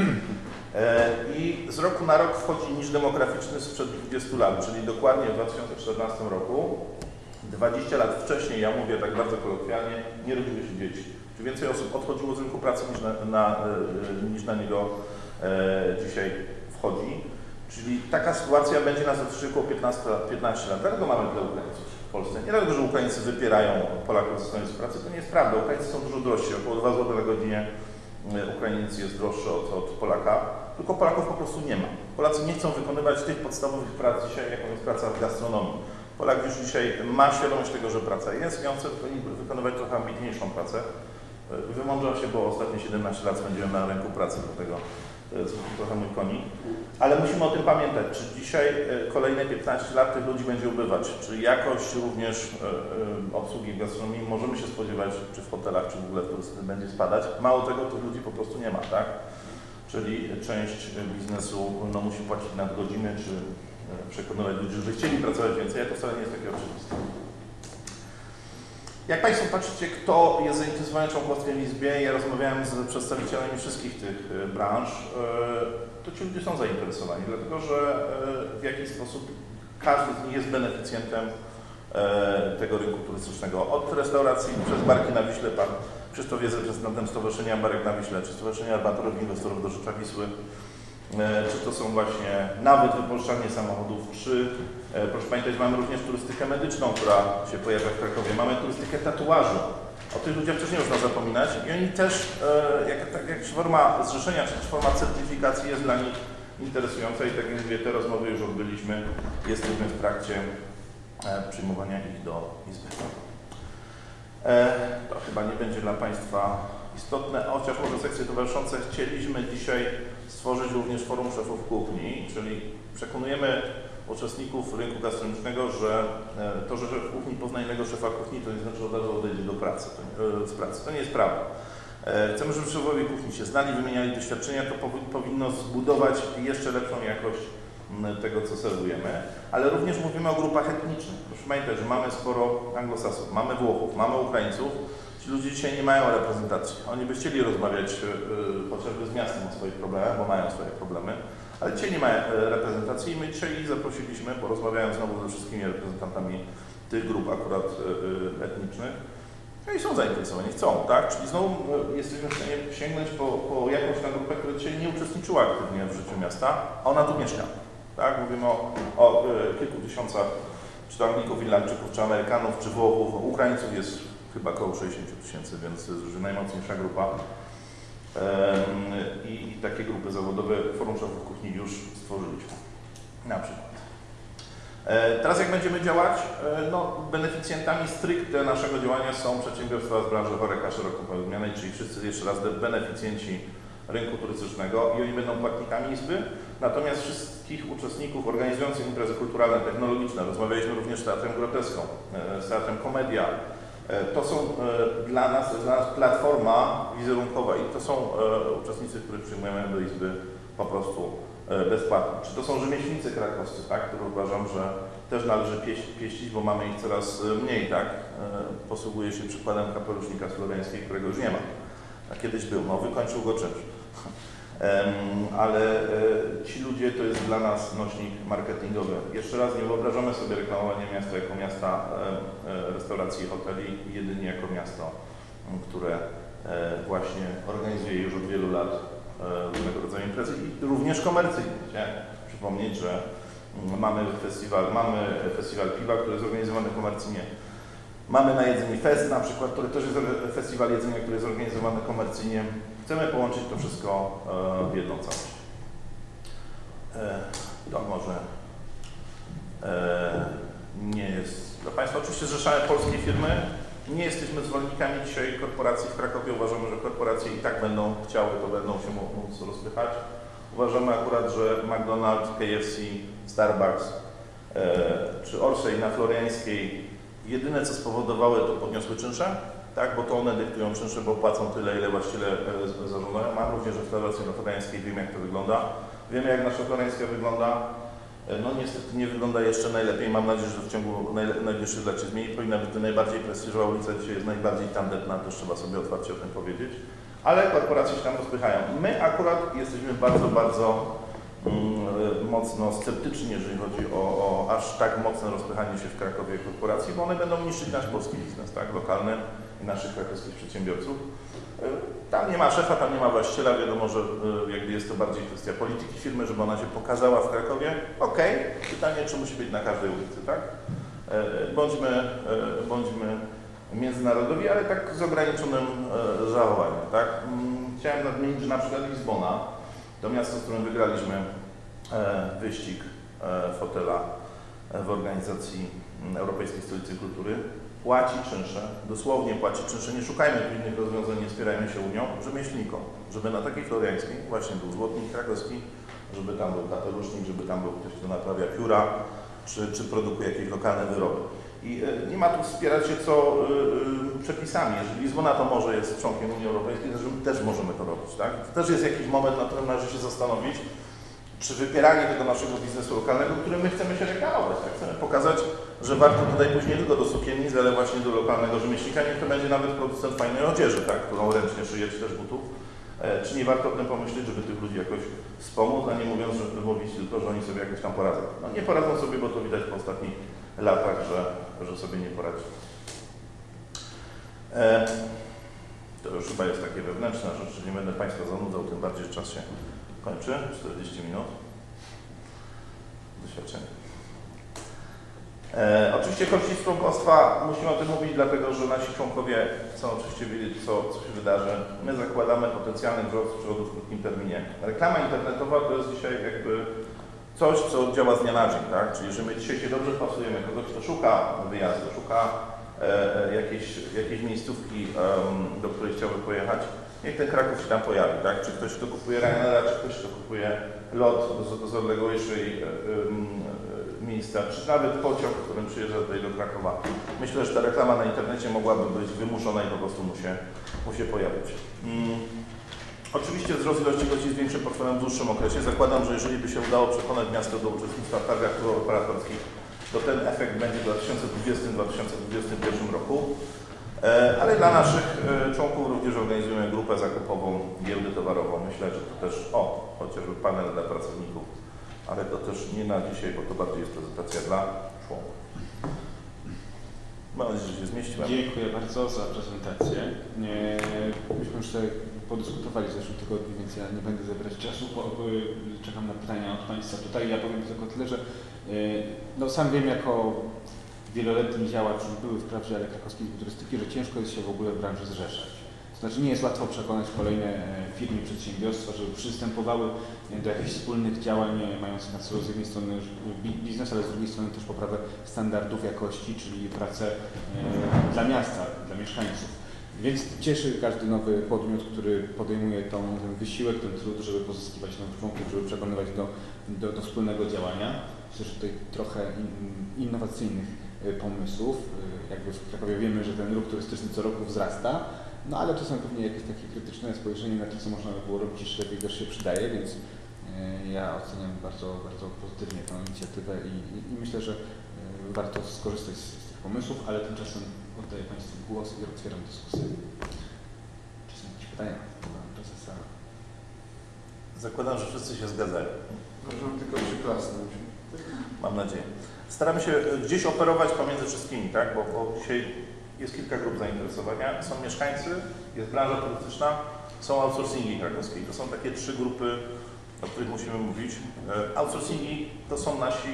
I z roku na rok wchodzi niż demograficzny sprzed dwudziestu lat, czyli dokładnie w dwa tysiące czternastym roku, dwadzieścia lat wcześniej, ja mówię tak bardzo kolokwialnie, nie rodziły się dzieci. Czy więcej osób odchodziło z rynku pracy niż na, na, niż na niego e, dzisiaj wchodzi. Czyli taka sytuacja będzie nas dotyczyć około piętnaście lat. Dlatego mamy tyle Ukraińców w Polsce. Nie dlatego, że Ukraińcy wypierają Polaków ze stanowisk pracy, to nie jest prawda. Ukraińcy są dużo drożsi, około dwa złote na godzinę Ukrainiec jest droższy od, od Polaka, tylko Polaków po prostu nie ma. Polacy nie chcą wykonywać tych podstawowych prac dzisiaj, jaką jest praca w gastronomii. Polak już dzisiaj ma świadomość tego, że praca jest i on chce wykonywać trochę ambitniejszą pracę. Wymądrzał się, bo ostatnie siedemnaście lat spędziłem na rynku pracy, dlatego to jest trochę mój konik. Ale musimy o tym pamiętać, czy dzisiaj kolejne piętnaście lat tych ludzi będzie ubywać, czy jakość również obsługi w gastronomii możemy się spodziewać, czy w hotelach, czy w ogóle w turystyce będzie spadać. Mało tego, tych ludzi po prostu nie ma, tak? Czyli część biznesu no, musi płacić nadgodziny, czy przekonywać ludzi, żeby chcieli pracować więcej, a to wcale nie jest takie oczywiste. Jak Państwo patrzycie, kto jest zainteresowany członkostwem w Izbie, ja rozmawiałem z przedstawicielami wszystkich tych branż, to ci ludzie są zainteresowani, dlatego że w jakiś sposób każdy z nich jest beneficjentem tego rynku turystycznego. Od restauracji przez barki na Wiśle, Pan Krzysztof jest reprezentantem Stowarzyszenia Barek na Wiśle, czy Stowarzyszenia Armatorów Inwestorów do Rzecza Wisły, czy to są właśnie nawet wypożyczalnie samochodów, czy proszę pamiętać, mamy również turystykę medyczną, która się pojawia w Krakowie, mamy turystykę tatuażu. O tych ludziach też nie można zapominać i oni też, jak, jak, jakaś forma zrzeszenia, czy forma certyfikacji jest dla nich interesująca i tak jak mówię, te rozmowy już odbyliśmy, jesteśmy w trakcie przyjmowania ich do Izby. To chyba nie będzie dla Państwa istotne, chociaż może sekcje towarzyszące chcieliśmy dzisiaj stworzyć również forum szefów kuchni, czyli przekonujemy uczestników rynku gastronomicznego, że to, że szef kuchni pozna innego szefa kuchni, to nie znaczy, że od razu odejdzie do pracy, to, z pracy. To nie jest prawda. Chcemy, żeby szefowie kuchni się znali, wymieniali doświadczenia, to powinno zbudować jeszcze lepszą jakość tego, co serwujemy, ale również mówimy o grupach etnicznych. Proszę pamiętać, że mamy sporo anglosasów, mamy Włochów, mamy Ukraińców. Ci ludzie dzisiaj nie mają reprezentacji. Oni by chcieli rozmawiać yy, chociażby z miastem o swoich problemach, bo mają swoje problemy, ale dzisiaj nie mają reprezentacji i my dzisiaj ich zaprosiliśmy, porozmawiając znowu ze wszystkimi reprezentantami tych grup akurat yy, etnicznych. No i są zainteresowani, chcą, tak? Czyli znowu jesteśmy w stanie sięgnąć po, po jakąś tam grupę, która dzisiaj nie uczestniczyła aktywnie w życiu miasta, a ona tu mieszka. Tak? Mówimy o, o y, kilku tysiącach, czy to Anglików, Irlandczyków, czy Amerykanów, czy Włochów, Ukraińców jest chyba około sześćdziesiąt tysięcy, więc to jest już najmocniejsza grupa. I, i takie grupy zawodowe Forum Szefów Kuchni już stworzyliśmy. Na przykład. Teraz jak będziemy działać, no, beneficjentami stricte naszego działania są przedsiębiorstwa z branży Horeca szeroko pojętej, czyli wszyscy jeszcze raz beneficjenci rynku turystycznego i oni będą płatnikami izby, natomiast wszystkich uczestników organizujących imprezy kulturalne, technologiczne, rozmawialiśmy również z Teatrem Groteską, z Teatrem Komedia, to są dla nas, dla nas platforma wizerunkowa i to są uczestnicy, których przyjmujemy do izby po prostu bezpłatnie. Czy to są rzemieślnicy krakowscy, tak, których uważam, że też należy pieś, pieścić, bo mamy ich coraz mniej, tak. Posługuję się przykładem kapelusznika z Floreńskiej, którego już nie ma. A kiedyś był, no wykończył go czymś. Ale ci ludzie to jest dla nas nośnik marketingowy. Jeszcze raz, nie wyobrażamy sobie reklamowania miasta jako miasta restauracji i hoteli, jedynie jako miasto, które właśnie organizuje już od wielu lat różnego rodzaju imprezy i również komercyjne. Chciałem przypomnieć, że mamy festiwal, mamy festiwal piwa, który jest organizowany komercyjnie. Mamy na Jedzeni Fest na przykład, który też jest festiwal jedzenia, który jest organizowany komercyjnie. Chcemy połączyć to wszystko w jedną całość. To może nie jest dla Państwa. Oczywiście zrzeszamy polskie firmy. Nie jesteśmy zwolennikami dzisiaj korporacji w Krakowie. Uważamy, że korporacje i tak będą chciały, to będą się móc rozpychać. Uważamy akurat, że McDonald's, K F C, Starbucks czy Orsay na Floriańskiej jedyne co spowodowały to podniosły czynsze, tak, bo to one dyktują czynsze, bo płacą tyle, ile właściciele zażądają. Mam również restaurację na Floriańskiej, wiem jak to wygląda. Wiemy jak nasza Floriańska wygląda. No niestety nie wygląda jeszcze najlepiej. Mam nadzieję, że w ciągu najbliższych lat się zmieni. Powinna być to najbardziej prestiżowa ulica, dzisiaj jest najbardziej tandetna, też trzeba sobie otwarcie o tym powiedzieć. Ale korporacje się tam rozpychają. My akurat jesteśmy bardzo, bardzo mm, mocno sceptyczni, jeżeli chodzi o, o aż tak mocne rozpychanie się w Krakowie korporacji, bo one będą niszczyć nasz polski biznes, tak, lokalny i naszych krakowskich przedsiębiorców. Tam nie ma szefa, tam nie ma właściciela, wiadomo, że jakby jest to bardziej kwestia polityki firmy, żeby ona się pokazała w Krakowie. Okej, okay. Pytanie, czy musi być na każdej ulicy, tak? Bądźmy, bądźmy międzynarodowi, ale tak z ograniczonym zachowaniem, tak? Chciałem nadmienić, że na przykład Lizbona, to miasto, z którym wygraliśmy wyścig fotela w organizacji Europejskiej Stolicy Kultury, płaci czynsze, dosłownie płaci czynsze, nie szukajmy tu innych rozwiązań, nie spierajmy się Unią, rzemieślnikom, żeby na takiej floriańskiej właśnie był złotnik krakowski, żeby tam był kapelusznik, żeby tam był ktoś, kto naprawia pióra, czy, czy produkuje jakieś lokalne wyroby. I y, nie ma tu wspierać się co y, y, przepisami. Jeżeli Lizbona to może jest członkiem Unii Europejskiej, to też możemy to robić, tak? To też jest jakiś moment, na którym należy się zastanowić, czy wypieranie tego naszego biznesu lokalnego, którym my chcemy się reklamować, tak? Chcemy pokazać, że warto tutaj pójść nie tylko do sukiennicy, ale właśnie do lokalnego rzemieślnika, niech to będzie nawet producent fajnej odzieży, tak? Którą ręcznie szyje, czy też butów. E, czy nie warto o tym pomyśleć, żeby tych ludzi jakoś wspomóc, a nie mówiąc, że mówić tylko, że oni sobie jakoś tam poradzą. No nie poradzą sobie, bo to widać po ostatnich latach, że, że sobie nie poradzi. E, to już chyba jest takie wewnętrzne rzeczy, nie będę Państwa zanudzał, tym bardziej, że czas się kończy, czterdzieści minut. Doświadczenie. E, oczywiście korzyść z członkostwa, musimy o tym mówić, dlatego że nasi członkowie chcą oczywiście wiedzieć, co, co się wydarzy. My zakładamy potencjalny wzrost przychodów w krótkim terminie. Reklama internetowa to jest dzisiaj jakby coś, co działa z dnia na dzień, tak? Czyli jeżeli my dzisiaj się dobrze pasujemy, kogoś, kto szuka wyjazdu, szuka e, jakiejś, jakiejś miejscówki, e, do której chciałby pojechać, niech ten Kraków się tam pojawi, tak? Czy ktoś, kto kupuje Ryanaira, czy ktoś, kto kupuje lot z, z odległejszej e, e, miejsca, czy nawet pociąg, którym przyjeżdża tutaj do Krakowa. Myślę, że ta reklama na internecie mogłaby być wymuszona i po prostu mu się, mu się pojawić. Hmm. Oczywiście wzrost ilości gości zwiększy portfelem w dłuższym okresie. Zakładam, że jeżeli by się udało przekonać miasto do uczestnictwa w targach operatorskich, to ten efekt będzie w dwa tysiące dwudziestym do dwa tysiące dwudziestym pierwszym roku. Ale dla naszych członków również organizujemy grupę zakupową, giełdę towarową. Myślę, że to też, o, chociażby panel dla pracowników, ale to też nie na dzisiaj, bo to bardziej jest prezentacja dla członków. Mam nadzieję, że się zmieściłem. Dziękuję bardzo za prezentację. Myśmy już sobie podyskutowali w zeszłym tygodniu, więc ja nie będę zabierać czasu, bo czekam na pytania od Państwa tutaj. Ja powiem tylko tyle, że no, sam wiem jako wieloletni działacz, już były wprawdzie ale krakowskiej turystyki, że ciężko jest się w ogóle w branży zrzeszać. To znaczy nie jest łatwo przekonać kolejne firmy, przedsiębiorstwa, żeby przystępowały do jakichś wspólnych działań mających na celu z jednej strony biznes, ale z drugiej strony też poprawę standardów jakości, czyli pracę dla miasta, dla mieszkańców. Więc cieszy każdy nowy podmiot, który podejmuje tą, ten wysiłek, ten trud, żeby pozyskiwać nowych członków, żeby przekonywać do, do, do wspólnego działania. Myślę, że tutaj trochę in, innowacyjnych pomysłów. Jakby w Krakowie wiemy, że ten ruch turystyczny co roku wzrasta, no ale czasem pewnie jakieś takie krytyczne spojrzenie na to, co można by było robić jeszcze lepiej, też się przydaje, więc ja oceniam bardzo, bardzo pozytywnie tę inicjatywę i, i, i myślę, że warto skorzystać z, z tych pomysłów, ale tymczasem oddaję Państwu głos i otwieram dyskusję. Czy są jakieś pytania do Pana Prezesa? Zakładam, że wszyscy się zgadzają. Możemy tylko przyklasnąć. Mam nadzieję. Staramy się gdzieś operować pomiędzy wszystkimi, tak? Bo, bo dzisiaj jest kilka grup zainteresowania. Są mieszkańcy, jest branża turystyczna, są outsourcingi krakowskie. To są takie trzy grupy, o których musimy mówić. Outsourcingi to są nasi,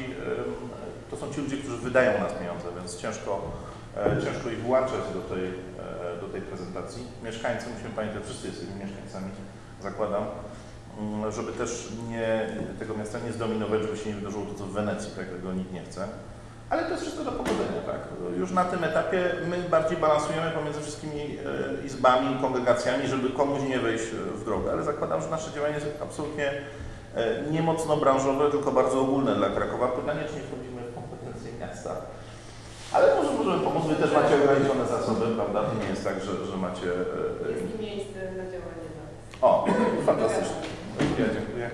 to są ci ludzie, którzy wydają nas pieniądze, więc ciężko, ciężko ich włączać do tej, do tej prezentacji. Mieszkańcy, musimy pamiętać, wszyscy jesteśmy mieszkańcami, zakładam, żeby też nie, tego miasta nie zdominować, żeby się nie wydarzyło to, co w Wenecji, tak, tego nikt nie chce. Ale to jest wszystko do pogodzenia, tak. Już na tym etapie my bardziej balansujemy pomiędzy wszystkimi izbami, kongregacjami, żeby komuś nie wejść w drogę, ale zakładam, że nasze działanie jest absolutnie nie mocno branżowe, tylko bardzo ogólne dla Krakowa. Pytanie, czy nie wchodzimy w kompetencje miasta. Ale może możemy pomóc, wy też macie ograniczone zasoby, prawda? To nie jest tak, że, że macie... Jest miejsce na działanie. O, fantastycznie. Ja dziękuję.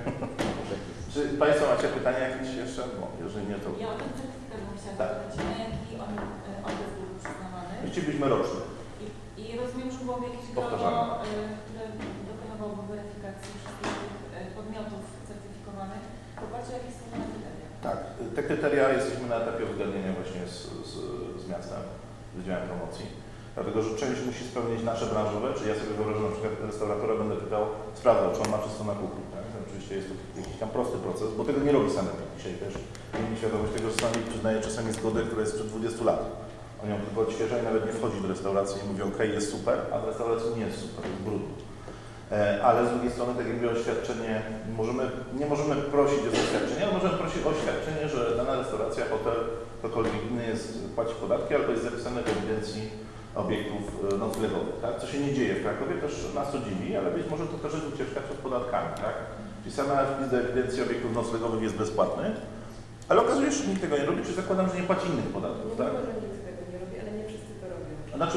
Czy Państwo macie pytania jakieś jeszcze? No, jeżeli nie, to... Ja o ten certyfikat bym chciała tak. zapytać, na jaki on okres był przyznawany? Chcielibyśmy roczny. I, I rozumiem, że byłoby jakieś Powtarzamy. grono, które dokonywałoby weryfikacji wszystkich tych podmiotów certyfikowanych w oparciu o jakieś są kryteria. Tak, te kryteria jesteśmy na etapie uzgadnienia właśnie z, z, z miastem, z Wydziałem Promocji. Dlatego, że część musi spełnić nasze branżowe, czyli ja sobie wyobrażam, na przykład restauratora będę pytał, sprawdzał, czy on ma wszystko na kuchni. Tak? Oczywiście jest to jakiś tam prosty proces, bo tego nie robi sanepid. Dzisiaj też miejmy świadomość tego, że sanepid przyznaje czasami zgodę, która jest sprzed dwudziestu lat. On ją tylko odświeża i nawet nie wchodzi do restauracji i mówi, ok, jest super, a w restauracji nie jest super, jest brudno. Ale z drugiej strony, tak jakby oświadczenie, możemy, nie możemy prosić o zaświadczenie, ale możemy prosić o oświadczenie, że dana restauracja, hotel, ktokolwiek inny jest, płaci podatki, albo jest zapisane w ewidencji obiektów noclegowych, tak? Co się nie dzieje w Krakowie, też nas to dziwi, ale być może to też jest ucieczka przed podatkami, tak? Czyli sama wpis do ewidencji obiektów noclegowych jest bezpłatny, ale okazuje się, że nikt tego nie robi, czyli zakładam, że nie płaci innych podatków, tak? Może nikt tego nie robi, ale nie wszyscy to robią. Znaczy,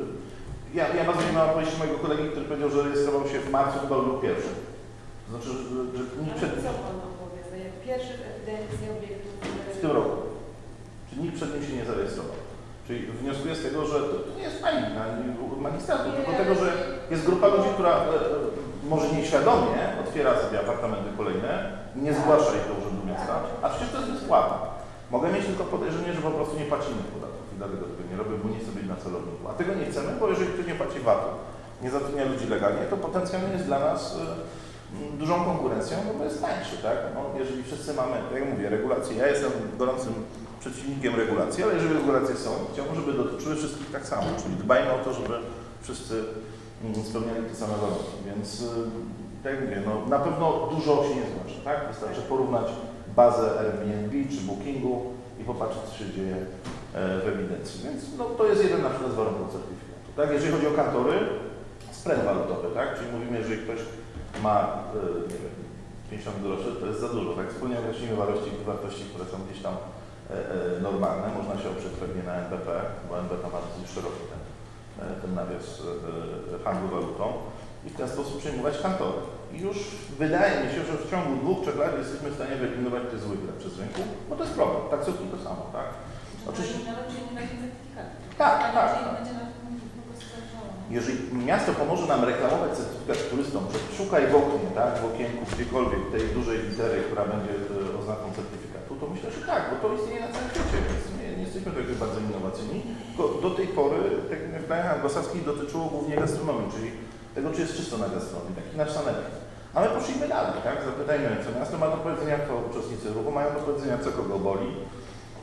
ja, ja bazuję na opowieści mojego kolegi, który powiedział, że rejestrował się w marcu, chyba był pierwszy. To znaczy, że, że nikt przed... Co Pan opowiada? Jak pierwszy w ewidencji obiektów... w tym roku. Czyli nikt przed nim się nie zarejestrował. Czyli wnioskuję z tego, że to, to nie jest pani magistratu, tylko tego, że jest grupa ludzi, która e, może nieświadomie otwiera sobie apartamenty kolejne, nie zgłasza ich do Urzędu Miasta, a przecież to jest bezpłata. Mogę mieć tylko podejrzenie, że po prostu nie płaci innych podatków i dlatego tego nie robię, bo nie chce być na celowniku. A tego nie chcemy, bo jeżeli ktoś nie płaci VAT-u, nie zatrudnia ludzi legalnie, to potencjalnie jest dla nas y, dużą konkurencją, no bo jest tańszy, tak? No, jeżeli wszyscy mamy, tak jak mówię, regulacje, ja jestem gorącym przeciwnikiem regulacji, ale jeżeli regulacje są, chciałbym, żeby dotyczyły wszystkich tak samo, czyli dbajmy o to, żeby wszyscy mm, spełniali te same warunki, więc y, tak jak mówię, no, na pewno dużo się nie zgłasza, tak? Wystarczy porównać bazę Airbnb czy Bookingu i popatrzeć, co się dzieje w ewidencji. Więc no, to jest jeden na przykład z warunków certyfikatu. Tak? Jeżeli chodzi o kantory, spread walutowy, tak? Czyli mówimy, jeżeli ktoś ma nie wiem, pięćdziesiąt groszy, to jest za dużo. Tak? Wspólnie określimy wartości, wartości, które są gdzieś tam normalne. Można się oprzeć pewnie na N B P, bo N B P ma dosyć szeroki ten, ten nawias handlu walutą i w ten sposób przejmować kantory. I już wydaje mi się, że w ciągu dwóch, trzech lat jesteśmy w stanie wyeliminować te złe grę z rynku, bo to jest problem. Taksówki to samo, tak? Oczywiście. Nawet jeżeli nie będzie certyfikatu. Tak, tak. Jeżeli będzie na tym długo sprawdzone. Jeżeli miasto pomoże nam reklamować certyfikat turystom, że szukaj w oknie, tak, w okienku, gdziekolwiek, tej dużej litery, która będzie oznaką certyfikatu, to myślę, że tak, bo to istnieje na całym świecie, więc nie, nie jesteśmy tutaj bardzo innowacyjni. Tylko do tej pory, tak jak w krajach anglosaskich, dotyczyło głównie gastronomii, czyli tego, czy jest czysto na gastronomii, taki nasz sanepid. A my poszliśmy dalej, tak? Zapytajmy, co miasto ma do powiedzenia, co uczestnicy ruchu mają do powiedzenia, co kogo boli.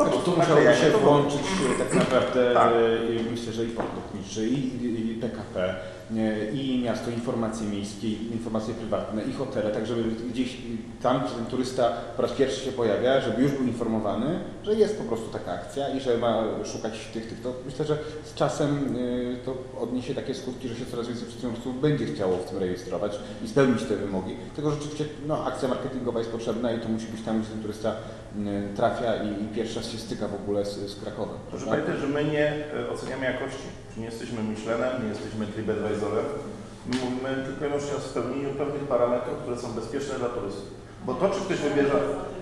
Po prostu prostu musiałoby naklejanie się to- włączyć e, tak naprawdę, Tak. e, myślę, że i Port Lotniczy, i, i P K P, e, i miasto, informacje miejskie, i informacje prywatne, i hotele, tak żeby gdzieś tam, gdzie ten turysta po raz pierwszy się pojawia, żeby już był informowany, że jest po prostu taka akcja i że ma szukać tych, tych. To myślę, że z czasem e, to odniesie takie skutki, że się coraz więcej przedsiębiorców będzie chciało w tym rejestrować i spełnić te wymogi. Tylko rzeczywiście no, akcja marketingowa jest potrzebna i to musi być tam, gdzie ten turysta e, trafia i, i pierwszy raz się styka w ogóle z, z Krakowem. Proszę prawda? pamiętać, że my nie e, oceniamy jakości. Nie jesteśmy Michelenem, nie jesteśmy TripAdvisorem. My mówimy tylko i wyłącznie o spełnieniu pewnych parametrów, które są bezpieczne dla turystów. Bo to, czy ktoś wybiera,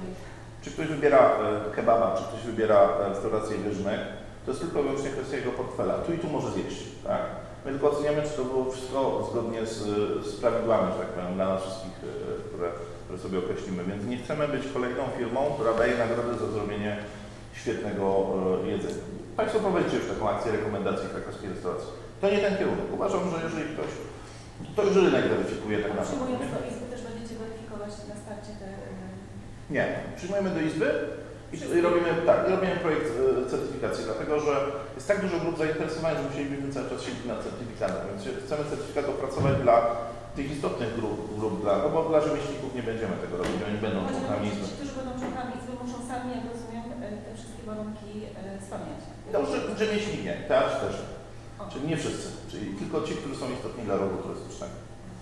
czy ktoś wybiera e, kebaba, czy ktoś wybiera restaurację wyżnek, to jest tylko i wyłącznie kwestia jego portfela. Tu i tu może zjeść, tak? My tylko oceniamy, czy to było wszystko zgodnie z, z prawidłami, że tak powiem, dla nas wszystkich, e, które, które sobie określimy. Więc nie chcemy być kolejną firmą, która daje nagrodę za zrobienie świetnego e, jedzenia. Państwo prowadzicie już taką akcję rekomendacji krakowskiej restauracji. To nie ten kierunek. Uważam, że jeżeli ktoś, to już rynek weryfikuje tak naprawdę. Przyjmując Nie? do Izby też będziecie weryfikować na starcie te... Nie. Przyjmujemy do Izby i, i robimy tak, i robimy projekt e, certyfikacji, dlatego że jest tak dużo grup zainteresowanych, że musielibyśmy cały czas siedzieć nad certyfikatem. Więc chcemy certyfikat opracować dla tych istotnych grup, grup dla, no bo dla rzemieślników nie będziemy tego robić, oni będą członkami Izby. Ci, którzy będą członkami Izby, muszą sami, jak rozumiem, e, te wszystkie warunki e, spełniać. No, że- rzemieślnik nie, teatr też. O. Czyli nie wszyscy, czyli tylko ci, którzy są istotni dla ruchu turystycznego.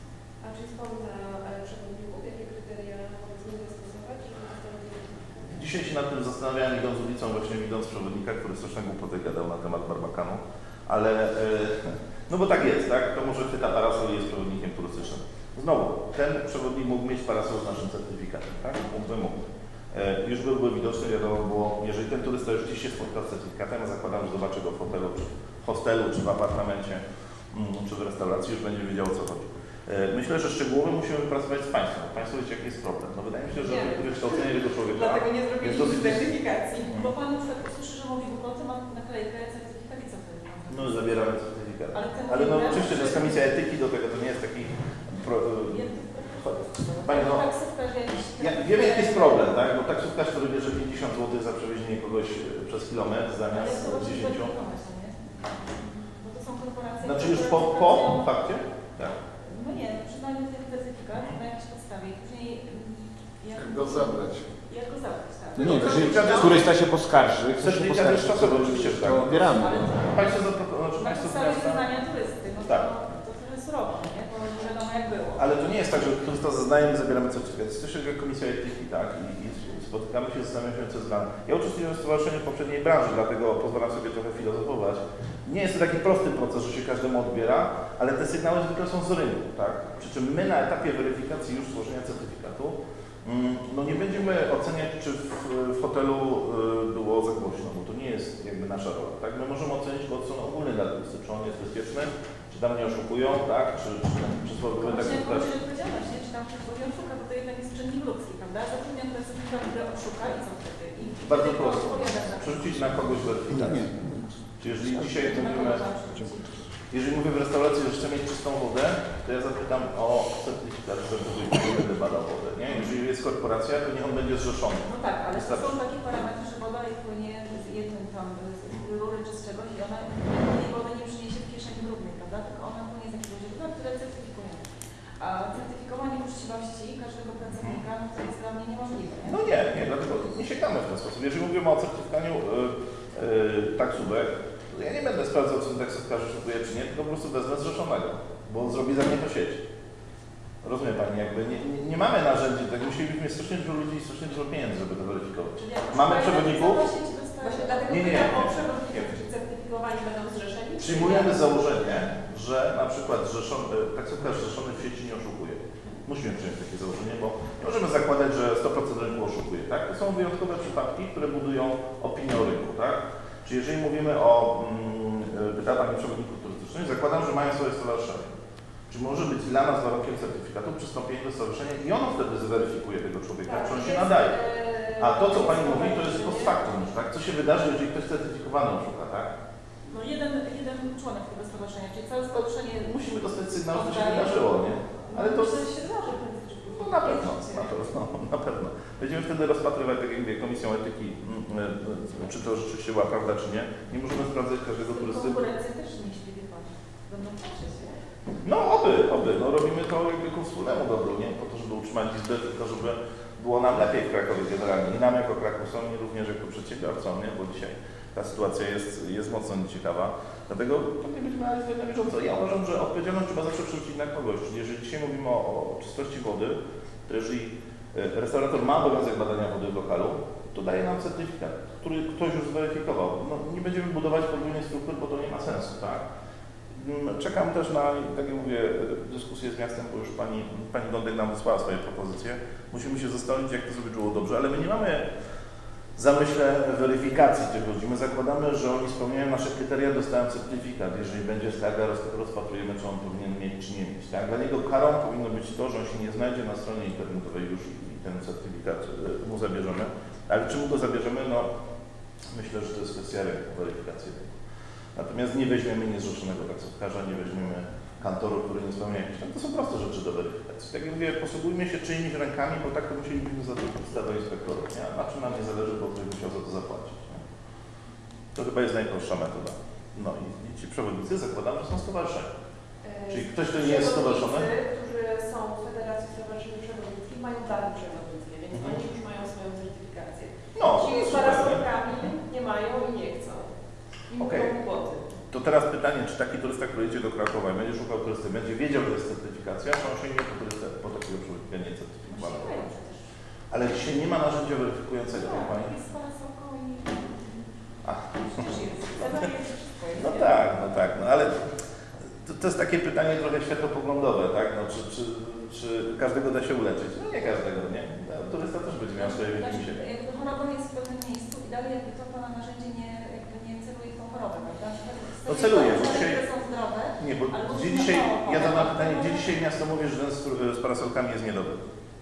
A czy jest pomysł na e, przewodników? Jakie kryteria powiedzmy zastosować, żeby ustanowić? Dzisiaj się nad tym zastanawiałem, idąc ulicą, właśnie widząc przewodnika, który strasznie głupoty gadał na temat barbakanu, ale e, no bo tak jest, tak? To może chwyta parasol i jest przewodnikiem turystycznym. Znowu, ten przewodnik mógł mieć parasol z naszym certyfikatem, tak? Mógłby mógł. E, już byłby widoczny, wiadomo było, jeżeli ten turysta już gdzieś się spotkał z certyfikatem, a zakładam, że zobaczy go w hotelu, czy w hostelu, czy w apartamencie, mm, czy w restauracji, już będzie wiedział, o co chodzi. E, myślę, że szczegółowo musimy pracować z państwem. Państwo wiecie, jaki jest problem. No wydaje mi się, że Nie. wykształcenie tego człowieka Dlatego nie jest zrobiliśmy dosyć... certyfikacji. Bo Pan na przykład usłyszy, że mówi głupoty, ma naklejkę certyfikat i co wtedy? No zabieramy certyfikat. Ale, ten Ale no mówię, oczywiście to że- jest komisja etyki do tego, to nie jest taki... Pro, Pani, no, Taksówkarz jakiś... ja wiem jaki jest problem, tak? Bo taksówkarz, który bierze pięćdziesiąt złotych za przewiezienie kogoś e, przez kilometr Ale jak zamiast to właśnie dziesięć. zweryfikować, no nie? Bo to są korporacje... Znaczy już które po, po pracują- fakcie? Tak. No nie, przyznają ten certyfikat na jakiejś podstawie i później... mm, Jak, Jak go zabrać? Jak go zabrać, tak. No nie, No, jeżeli certyfikat- turysta się poskarży, chce się Certyfikat jest poskarżyć, czasowy, to oczywiście, że tak. to odbieramy. Ale No. Państwo zaproponowało, znaczy na Państwo podstawie miasta... zeznania turysty, no Tak. to, to trochę surowo, nie? Bo nie wiadomo jak było. Ale to nie jest tak, że turysta zeznaje, my zabieramy certyfikat. Jest coś jak komisja etyki, tak? I, i spotykamy się, zastanawiamy się, co jest grane. Ja uczestniczyłem w stowarzyszeniu w poprzedniej branży, dlatego pozwalam sobie trochę filozofować. Nie jest to taki prosty proces, że się każdemu odbiera, ale te sygnały zwykle są z rynku, tak? Przy czym my na etapie weryfikacji już złożenia certyfikatu mm, no nie będziemy oceniać, czy w, w hotelu y, było za głośno, bo to nie jest jakby nasza rola, tak? My możemy ocenić go od strony ogólnej dla turysty, czy on jest bezpieczny, czy tam nie oszukują, tak? Czy, czy ten przysłowiowy tak Właśnie jak też. powiedzieć odpowiedzialność, nie? Czy tam ktoś powie oszuka, bo to jednak jest czynnik ludzki, prawda? Zatrudniam pracownika, który oszuka i co wtedy? I Bardzo wtedy prosto. odpowiada za to. Przerzucić na kogoś weryfikację. Nie. Czyli jeżeli dzisiaj Na kogo mówimy, mam przerzucić? jeżeli mówię w restauracji, że chcę mieć czystą wodę, to ja zapytam o certyfikat, że nie będę badał wodę, nie? Jeżeli jest korporacja, to niech on będzie zrzeszony. No tak, ale to Wystarczy. są takie parametry, że woda jak płynie z jednym tam z rury czy z czegoś i ona tej wody nie przyniesie w kieszeni brudnej, prawda? Tylko ona płynie z jakiegoś źródła, które certyfikujemy. A certyfikowanie uczciwości każdego pracownika no to jest dla mnie niemożliwe. Nie? No nie, nie, dlatego nie sięgamy w ten sposób. Jeżeli mówimy o certyfikowaniu yy, yy, taksówek, to ja nie będę sprawdzał, czy ten taksówkarz oszukuje, czy nie, tylko po prostu wezmę zrzeszonego, bo on zrobi za mnie to sieć. Rozumie Pani, jakby nie, nie, nie mamy narzędzi, tak musielibyśmy mieć strasznie dużo ludzi i strasznie dużo pieniędzy, żeby to weryfikować. Czyli jak Mamy szukają przewodników? zaprosić, dostają- Właśnie dlatego Nie, nie, nie. pytam o przewodników, czy certyfikowani będą zrzeszeni? czy Przyjmujemy nie? założenie, że na przykład zrzeszony, taksówkarz zrzeszony w sieci nie oszukuje. Musimy przyjąć takie założenie, bo nie możemy zakładać, że sto procent rynku oszukuje. Tak? To są wyjątkowe przypadki, które budują opinię o rynku. Tak? Czyli jeżeli mówimy o mm, wydawaniu przewodników turystycznych, zakładam, że mają swoje stowarzyszenie. Czy może być dla nas warunkiem certyfikatu przystąpienie do stowarzyszenia i ono wtedy zweryfikuje tego człowieka, Tak, czy on się jest, nadaje. e, A to, co Pani jest mówi, to jest post factum, tak? Co się wydarzy, jeżeli ktoś certyfikowany oszuka, tak? No jeden, jeden członek tego stowarzyszenia, czyli całe stowarzyszenie... Musimy dostać sygnał, że to się wydarzyło, nie? Ale to... Myślę, że się wydarzy prędzej czy później. No na pewno, na pewno, na pewno. Będziemy wtedy rozpatrywać, tak jak mówię, komisją etyki, czy to rzeczywiście była prawda, czy nie. Nie możemy sprawdzać każdego turysty. Konkurencja też nie ślepi pani. Będą patrzeć, nie? No oby, oby. No robimy to jakby ku wspólnemu dobru, nie po to, żeby utrzymać izbę, tylko żeby było nam lepiej w Krakowie generalnie. I nam jako Krakowcom, i również jako przedsiębiorcom, nie? Bo dzisiaj ta sytuacja jest, jest mocno nieciekawa. Dlatego powinniśmy analizować na bieżąco. Ja uważam, że odpowiedzialność trzeba zawsze przerzucić na kogoś. Czyli jeżeli dzisiaj mówimy o, o czystości wody, to jeżeli restaurator ma obowiązek badania wody w lokalu, to daje nam certyfikat, który ktoś już zweryfikował. No, nie będziemy budować podwójnej struktury, bo to nie ma sensu, tak? Czekam też na, tak jak mówię, dyskusję z miastem, bo już pani, pani Gądek nam wysłała swoje propozycje. Musimy się zastanowić, jak to zrobić było dobrze, ale my nie mamy w zamyśle weryfikacji tych ludzi. My zakładamy, że oni spełniają nasze kryteria, dostają certyfikat. Jeżeli będzie skarga, rozpatrujemy, czy on powinien mieć, czy nie mieć. Tak? Dla niego karą powinno być to, że on się nie znajdzie na stronie internetowej już i ten certyfikat mu zabierzemy. Ale czy mu go zabierzemy? No, myślę, że to jest kwestia weryfikacji. Natomiast nie weźmiemy niezrzeszonego taksówkarza, nie weźmiemy kantoru, który nie spełnia jakichś tam. To są proste rzeczy do weryfikacji. Tak jak mówię, posługujmy się czyimiś rękami, bo tak to musielibyśmy zatrudnić stałe inspektorów. Nie? Na czym nam nie zależy, bo ktoś musiał za to zapłacić. Nie? To chyba jest najprostsza metoda. No i, i ci przewodnicy zakładam, że są stowarzyszeni. Czyli ktoś, kto nie jest stowarzyszony? Którzy są w Federacji Stowarzyszeń Przewodnickich, mają dane przewodnickie, więc Mhm. oni już mają swoją certyfikację. No, Ci z super, parasolkami nie mają i nie chcą. I Okej. mówią głupoty. To teraz pytanie, czy taki turysta, który jedzie do Krakowa i będzie szukał turysty, będzie wiedział, że jest certyfikacja, czy on sięgnie po turystę, po takiego przewodnika niecertyfikowanego? Ale dzisiaj nie ma narzędzia weryfikującego, tak pani? Jest parasolką i... A. Przecież jest. Zadaje się wszystko. jest, No nie? tak, no tak, no ale to, to jest takie pytanie trochę światopoglądowe, tak? No, czy, czy, czy każdego da się uleczyć? No nie każdego, nie? No, turysta też będzie miał swoje Znaczy, wyklucie. jakby choroba jest w pewnym miejscu i dalej jakby to pana narzędzie nie, jakby nie celuje w tą chorobę, prawda? Na przykład No celuje, bo osoby, dzisiaj- które są zdrowe, Nie, bo albo gdzie są dzisiaj, mało ja zadam chore, pytanie, albo- gdzie dzisiaj miasto mówi, że ten z, z parasolkami jest niedobry?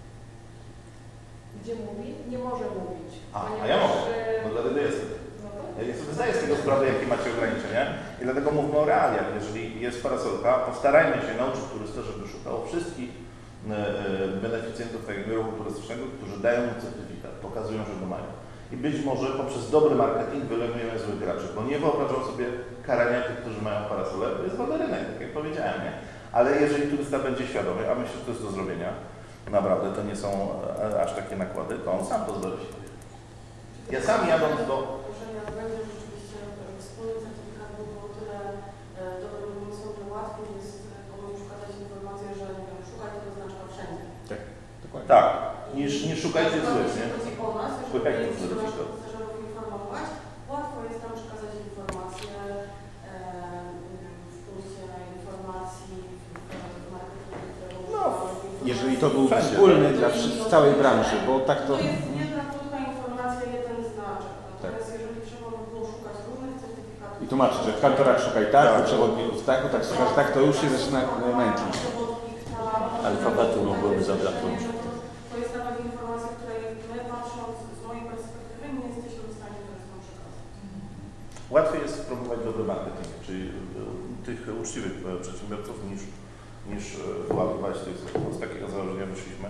Gdzie mówi? Nie może mówić. A, a ponieważ, ja mogę, e, bo dlatego jestem. no to- Ja sobie zdaję z tego sprawę, jakie macie ograniczenia i dlatego mówmy o realiach. Jeżeli jest parasolka, postarajmy się nauczyć turystę, żeby szukał wszystkich e, e, beneficjentów tego ruchu turystycznego, którzy dają mu certyfikat, pokazują, że go mają. I być może poprzez dobry marketing wyeliminujemy złych graczy, bo nie wyobrażam sobie karania tych, którzy mają parasole, to jest wolny rynek, tak jak powiedziałem, nie? Ale jeżeli turysta będzie świadomy, a myślę, że to jest do zrobienia, naprawdę to nie są e, aż takie nakłady, to on sam to zweryfikuje. Ja sam jadąc do... Proszenia będzie rzeczywiście wspólny certyfikat był o tyle e, dobrym pomysłem, że łatwiej jest komuś przekazać informację, że nie wiem, szukać tego znaczka wszędzie. Dokładnie. Tak, niż, niż szukajcie złych, nie? Jeśli chodzi o nas, Szukajcie jeżeli złych, chcemy naszych to. pasażerów informować, łatwo jest tam przekazać informacje e, w punkcie informacji, w marketingu, którego No, używamy. Jeżeli to był Wszędzie. wspólny dla wszyscy, całej branży, bo tak to... To jest jedna krótka informacja, jeden znaczek. Natomiast jeżeli trzeba by było szukać różnych certyfikatów... I tłumaczyć, że w kantorach szukaj tak, Tak. u przewodników tak, u taksówkarzy tak, to już się zaczyna męczyć. Przewodnik tam... Alfabetu mogłoby zabraknąć. To jest nawet informacja, której my, patrząc z mojej perspektywy, nie jesteśmy w stanie turystom przekazać. Łatwiej jest promować dobry marketing, czyli y, tych uczciwych y, przedsiębiorców, niż, niż y, wyłapywać tych, z takiego założenia wyszliśmy.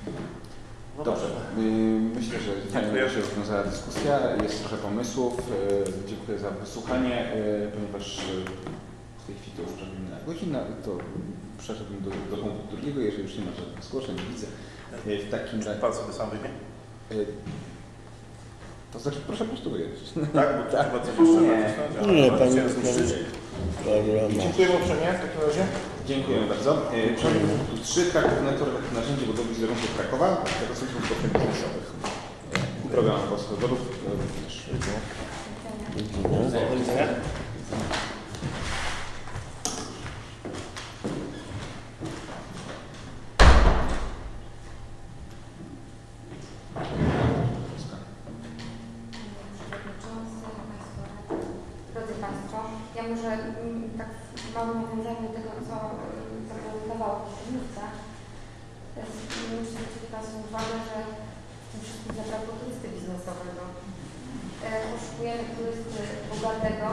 No Dobrze. dobrze. Y, Myślę, że fajnie Dziękuję. się rozwiązała dyskusja, jest trochę pomysłów. Y, Dziękuję za wysłuchanie, y, ponieważ y, w tej chwili to już prawie minęła godzina, to przeszedłbym do, do punktu drugiego, jeżeli już nie ma żadnych zgłoszeń, nie widzę. Y, W takim Czy razie... pan sobie sam wyjmie? y, To znaczy, proszę po prostu wyjąć. Tak, bo Tak. trzeba coś jeszcze Nie. nacisnąć. a- Nie, a- pan- chciałem pan- słyszeć. Dziękujemy uprzejmie w takim razie. Dziękujemy bardzo. Y, Przechodzimy do punktu trzy. Kraków Network jako narzędzie budowy wizerunku Krakowa jako centrum usług biznesowych. I program Polskich Wodów również. Do widzenia. Przewodniczący, Państwo radni, drodzy Państwo, ja może mm, tak w małym nawiązaniu do tego, co mm, zaprezentował przedmówca, muszę zwrócić Państwu uwagę, że w tym wszystkim zabrakło turysty biznesowego. E, Poszukujemy turysty bogatego,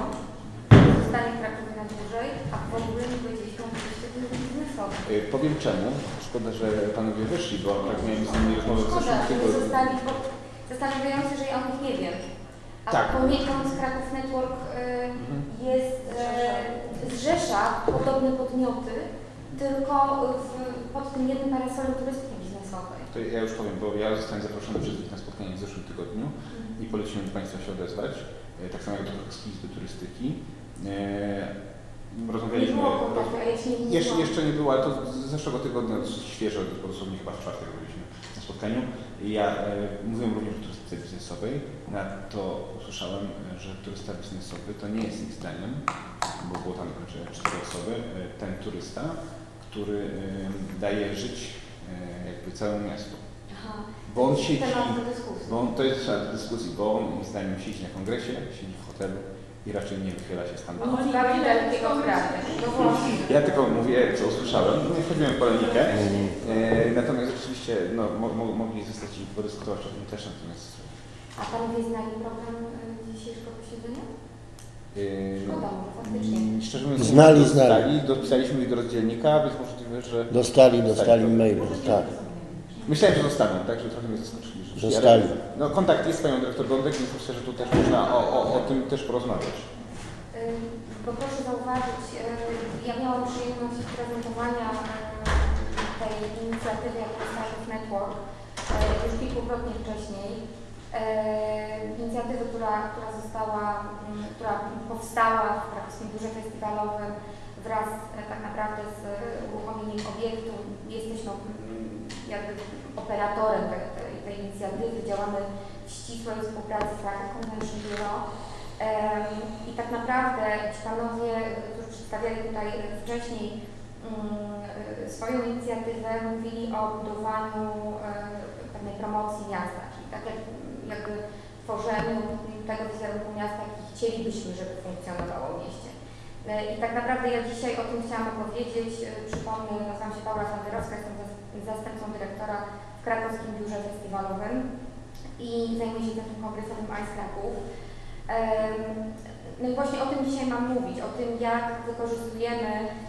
zostanie w Krakowie na dłużej, a w ogóle nie powiedzieliśmy o turyście biznesowym. Y, Powiem czemu. Szkoda, że panowie wyszli, bo tak miałem z nimi rozmowę w Szkoda, zeszłym że nie tygodniu. zostali, bo zastanawiające, że ja o nich nie wiem. A Tak. poniekąd Kraków Network y, Mhm. jest, y, zrzesza podobne podmioty, tylko w, pod tym jednym parasolem turystyki biznesowej. To ja już powiem, bo ja zostałem zaproszony przez nich na spotkanie w zeszłym tygodniu i poleciłem Państwa się odezwać, e, tak samo jak do Krakowskiej Izby Turystyki. E, Rozmawialiśmy. Nie było kontaktu, a ja się nie Jeszcze, widziałam. jeszcze nie było, ale to z zeszłego tygodnia dosyć świeże, bo dosłownie chyba w czwartek byliśmy na spotkaniu. I ja e, mówiłem również o turystyce biznesowej, na to usłyszałem, że turysta biznesowy to nie jest ich zdaniem, bo było tam że cztery osoby, e, ten turysta, który e, daje żyć e, jakby całemu miastu. Aha. Bo on siedzi, Temat do dyskusji. bo on, to jest temat do dyskusji, bo on moim zdaniem siedzi na kongresie, siedzi w hotelu i raczej nie wychyla się stamtąd. Oni bardziej dalekiego prawdy. No właśnie. Ja tylko mówię, co usłyszałem, nie wchodziłem w polemikę, e, natomiast rzeczywiście no, mo, mo, mogli zostać i podyskutować o tym też, natomiast A panowie znali program y, dzisiejszego posiedzenia? e, Szkoda, może faktycznie. mm, szczerze mówiąc, Znali, dostali, znali. dopisaliśmy ich do rozdzielnika, więc możliwe, że Dostali, dostali mail, tak. myślałem, że zostaną, tak, że trochę mnie zaskoczyli. że- Zostali. Ale, no, kontakt jest z panią dyrektor Gądek, więc myślę, że tu też można o, o, o tym też porozmawiać. Y, Bo proszę zauważyć, y, ja miałam przyjemność prezentowania y, tej inicjatywy jak Kraków Network y, już kilkukrotnie wcześniej. Y, Inicjatywy, która, która została, y, która powstała w Krakowskim Biurze Festiwalowym wraz y, tak naprawdę z y, uruchomieniem obiektu. Jesteśmy y, jakby operatorem tej, tej, tej inicjatywy, działamy w ścisłej współpracy z Kraków Convention Bureau. I tak naprawdę ci panowie, którzy przedstawiali tutaj wcześniej swoją inicjatywę, mówili o budowaniu pewnej promocji miasta, czyli tak jak, jakby tworzeniu tego wizerunku miasta, jaki chcielibyśmy, żeby funkcjonowało w mieście. I tak naprawdę ja dzisiaj o tym chciałam opowiedzieć. Przypomnę, nazywam się Paula Sanderowska, jestem zastępcą dyrektora w Krakowskim Biurze Festiwalowym i zajmuję się Centrum Kongresowym Ice Kraków. No i właśnie o tym dzisiaj mam mówić, o tym jak wykorzystujemy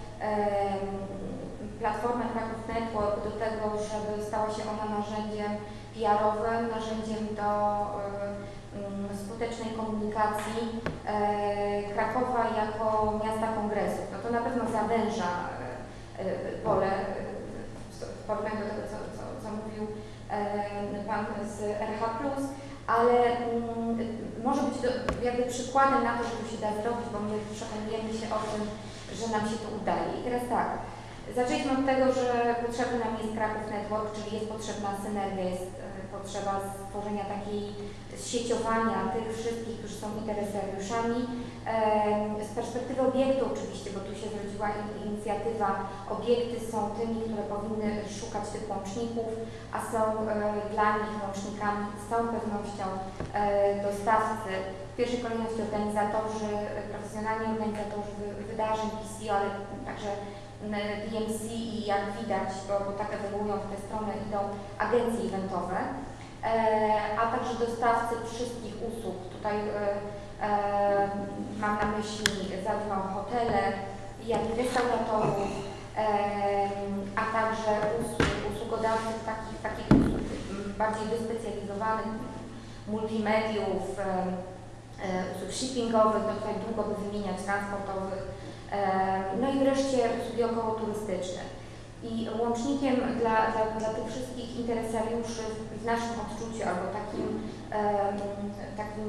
platformę Kraków Network do tego, żeby stała się ona narzędziem P R-owym, narzędziem do skutecznej komunikacji Krakowa jako miasta kongresów. No to na pewno zawęża pole w porównaniu do tego, co, co, co mówił pan z R H plus, ale mm, może być to jakby przykładem na to, że to się da zrobić, bo my przekonujemy się o tym, że nam się to udaje. I teraz tak, zaczęliśmy od tego, że potrzebny nam jest Kraków Network, czyli jest potrzebna synergia, jest e, potrzeba stworzenia takiej zsieciowania tych wszystkich, którzy są interesariuszami. E, z perspektywy obiektu oczywiście, bo tu się zrodziła inicjatywa, obiekty są tymi, które powinny szukać tych łączników, a są e, dla nich łącznikami z całą pewnością e, dostawcy, w pierwszej kolejności organizatorzy, profesjonalni organizatorzy wy, wydarzeń P C, ale także D M C i jak widać, bo, bo tak ewoluują w tę stronę, idą agencje eventowe, e, a także dostawcy wszystkich usług. Tutaj e, e, mam na myśli zarówno hotele, jak i restauratorów, e, a także usług, usługodawców takich, takich usług bardziej wyspecjalizowanych, multimediów, e, e, usług shippingowych, no tutaj długo by wymieniać, transportowych, no i wreszcie usługi okołoturystyczne. I łącznikiem dla, dla, dla tych wszystkich interesariuszy w naszym odczuciu, albo takim, takim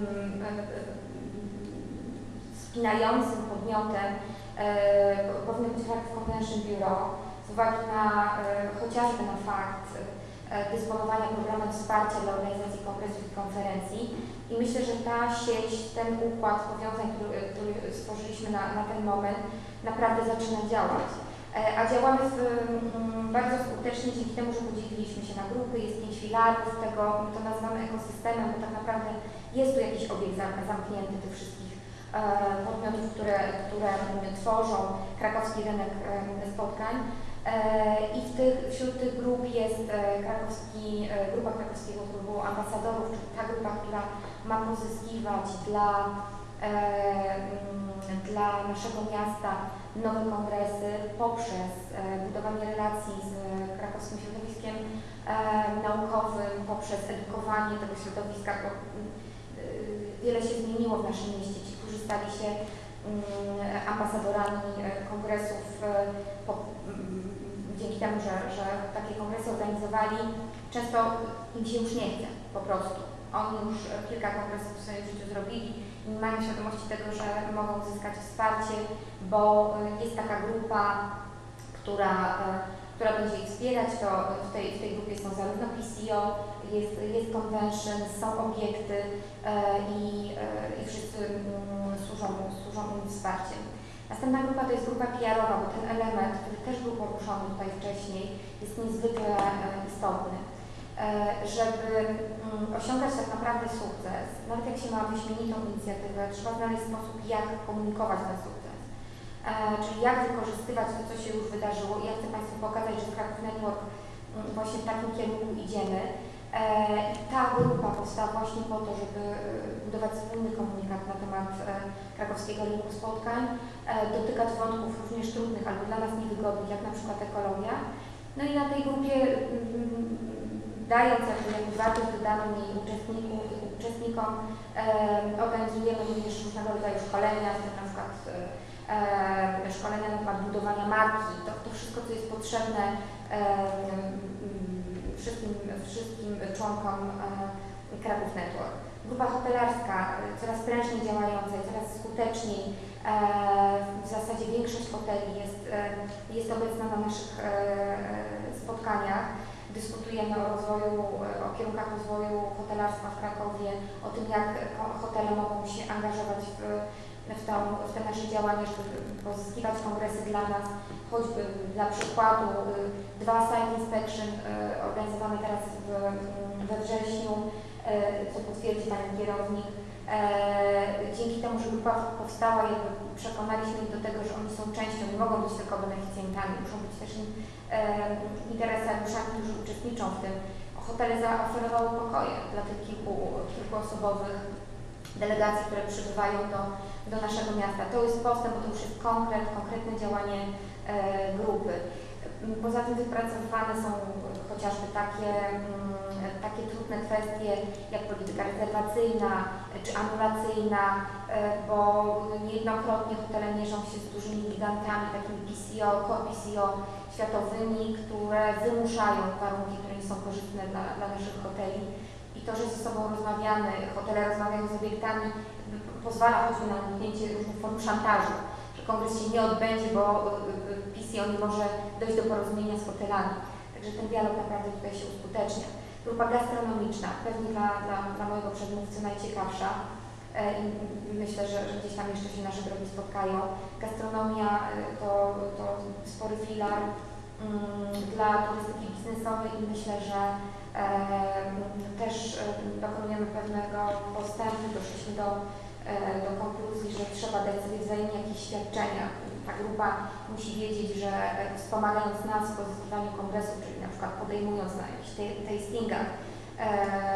spinającym podmiotem powinno być Kraków Convention Bureau, z uwagi na chociażby na fakt dysponowania programem wsparcia dla organizacji kongresów i konferencji. I myślę, że ta sieć, ten układ powiązań, który, który stworzyliśmy na, na ten moment, naprawdę zaczyna działać. A działamy w, m, bardzo skutecznie dzięki temu, że podzieliliśmy się na grupy, jest pięć filarów tego, to nazywamy ekosystemem, bo tak naprawdę jest tu jakiś obiekt zamknięty tych wszystkich e, podmiotów, które, które tworzą krakowski rynek e, spotkań. I w tych, wśród tych grup jest krakowski, grupa Krakowskiego Klubu Ambasadorów, czyli ta grupa, która ma pozyskiwać dla, dla naszego miasta nowe kongresy poprzez budowanie relacji z krakowskim środowiskiem naukowym, poprzez edukowanie tego środowiska, bo wiele się zmieniło w naszym mieście. Ci, którzy stali się ambasadorami kongresów po, dzięki temu, że, że takie kongresy organizowali, często im się już nie chce po prostu. Oni już kilka kongresów w swoim życiu zrobili i nie mają świadomości tego, że mogą uzyskać wsparcie, bo jest taka grupa, która, która będzie ich wspierać. To w tej, w tej grupie są zarówno P C O, jest, jest convention, są obiekty i, i wszyscy służą, służą im wsparciem. Następna grupa to jest grupa P R-owa, bo ten element, który też był poruszony tutaj wcześniej, jest niezwykle istotny. Żeby osiągać tak naprawdę sukces, nawet jak się ma wyśmienitą inicjatywę, trzeba znaleźć sposób, jak komunikować ten sukces. Czyli jak wykorzystywać to, co się już wydarzyło. I ja chcę Państwu pokazać, że w Kraków Network właśnie w takim kierunku idziemy. Ta grupa powstała właśnie po to, żeby budować wspólny komunikat na temat krakowskiego rynku spotkań, dotykać wątków również trudnych albo dla nas niewygodnych, jak na przykład ekologia. No i na tej grupie, dając jakby, jakby wartość dodaną jej uczestników, uczestnikom, organizujemy również różnego rodzaju szkolenia, w tym na przykład szkolenia na temat budowania marki, to, to wszystko, co jest potrzebne wszystkim, wszystkim członkom Kraków Network. Grupa hotelarska, coraz prężniej działająca i coraz skuteczniej, w zasadzie większość hoteli jest, jest obecna na naszych spotkaniach. Dyskutujemy o rozwoju, o kierunkach rozwoju hotelarstwa w Krakowie, o tym, jak hotele mogą się angażować w, w, tą, w te nasze działania, żeby pozyskiwać kongresy dla nas. Choćby dla przykładu dwa site inspection organizowane teraz w, we wrześniu, co potwierdzi Pani kierownik. Dzięki temu, że grupa powstała, jakby przekonaliśmy ich do tego, że oni są częścią, nie mogą być tylko beneficjentami, muszą być też interesariuszami, którzy uczestniczą w tym. Hotele zaoferowały pokoje dla tych kilku, kilkuosobowych delegacji, które przybywają do, do naszego miasta. To jest postęp, bo to już jest konkret, konkretne działanie e, grupy. Poza tym wypracowywane są chociażby takie, m, takie trudne kwestie jak polityka rezerwacyjna czy anulacyjna, e, bo niejednokrotnie hotele mierzą się z dużymi gigantami, takimi P C O, co-P C O światowymi, które wymuszają warunki, które nie są korzystne dla, dla naszych hoteli. I to, że ze sobą rozmawiamy, hotele rozmawiają z obiektami, pozwala choćby na uniknięcie różnych form szantażu, że kongres się nie odbędzie, bo P C O nie może dojść do porozumienia z hotelami. Także ten dialog naprawdę tutaj się uskutecznia. Grupa gastronomiczna, pewnie dla, dla, dla mojego przedmówcy najciekawsza i myślę, że, że gdzieś tam jeszcze się nasze drogi spotkają. Gastronomia to, to spory filar um, dla turystyki biznesowej i myślę, że e, też dokonujemy pewnego postępu, doszliśmy do, e, do konkluzji, że trzeba dać sobie wzajemnie jakieś świadczenia. Ta grupa musi wiedzieć, że wspomagając nas w pozyskiwaniu kongresu, czyli na przykład podejmując na jakichś tastingach e,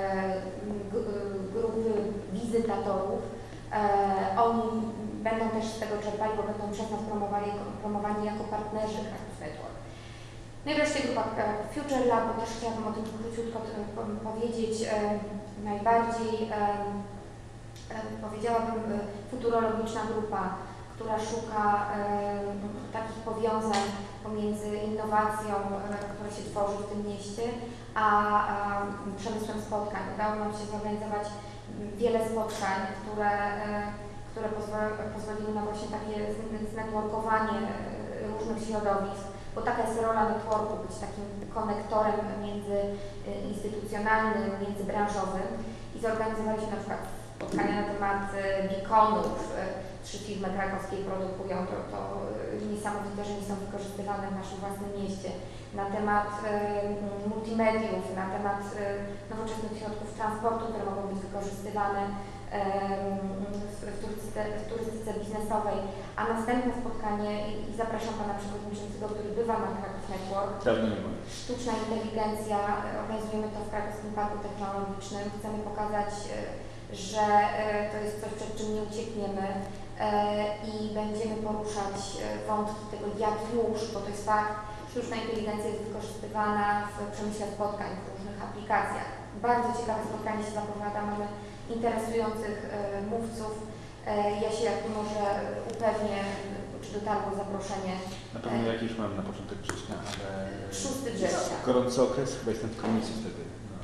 grupy wizytatorów, e, oni będą też z tego czerpali, bo będą przez nas promowali, promowani jako partnerzy Kraków Network. No i wreszcie grupa Future Lab, bo też chciałabym o tym króciutko powiedzieć. E, najbardziej e, e, powiedziałabym futurologiczna grupa, która szuka e, takich powiązań pomiędzy innowacją, e, która się tworzy w tym mieście, a, a przemysłem spotkań. Udało nam się zorganizować wiele spotkań, które, e, które pozwoli, pozwoliły na właśnie takie znetworkowanie różnych środowisk, bo taka jest rola networku, być takim konektorem międzyinstytucjonalnym, międzybranżowym i zorganizowaliśmy na przykład spotkania na temat beaconów. Trzy firmy krakowskie produkują, to, to niesamowite, że nie są wykorzystywane w naszym własnym mieście. Na temat y, multimediów, na temat y, nowoczesnych środków transportu, które mogą być wykorzystywane y, w, turystyce, w turystyce biznesowej. A następne spotkanie, i, i zapraszam Pana Przewodniczącego, który bywa na Kraków Network, sztuczna inteligencja, organizujemy to w Krakowskim Parku Technologicznym. Chcemy pokazać, y, że y, to jest coś, przed czym nie uciekniemy. i będziemy poruszać wątki tego, jak już, bo to jest fakt, sztuczna inteligencja jest wykorzystywana w przemyśle spotkań w różnych aplikacjach. Bardzo ciekawe spotkanie się zapowiada, mamy interesujących mówców. Ja się jak może upewnię, czy dotarło zaproszenie. Na pewno jakiś mam na początek września, ale... szóstego września. Gorący okres, chyba jestem w komisji wtedy.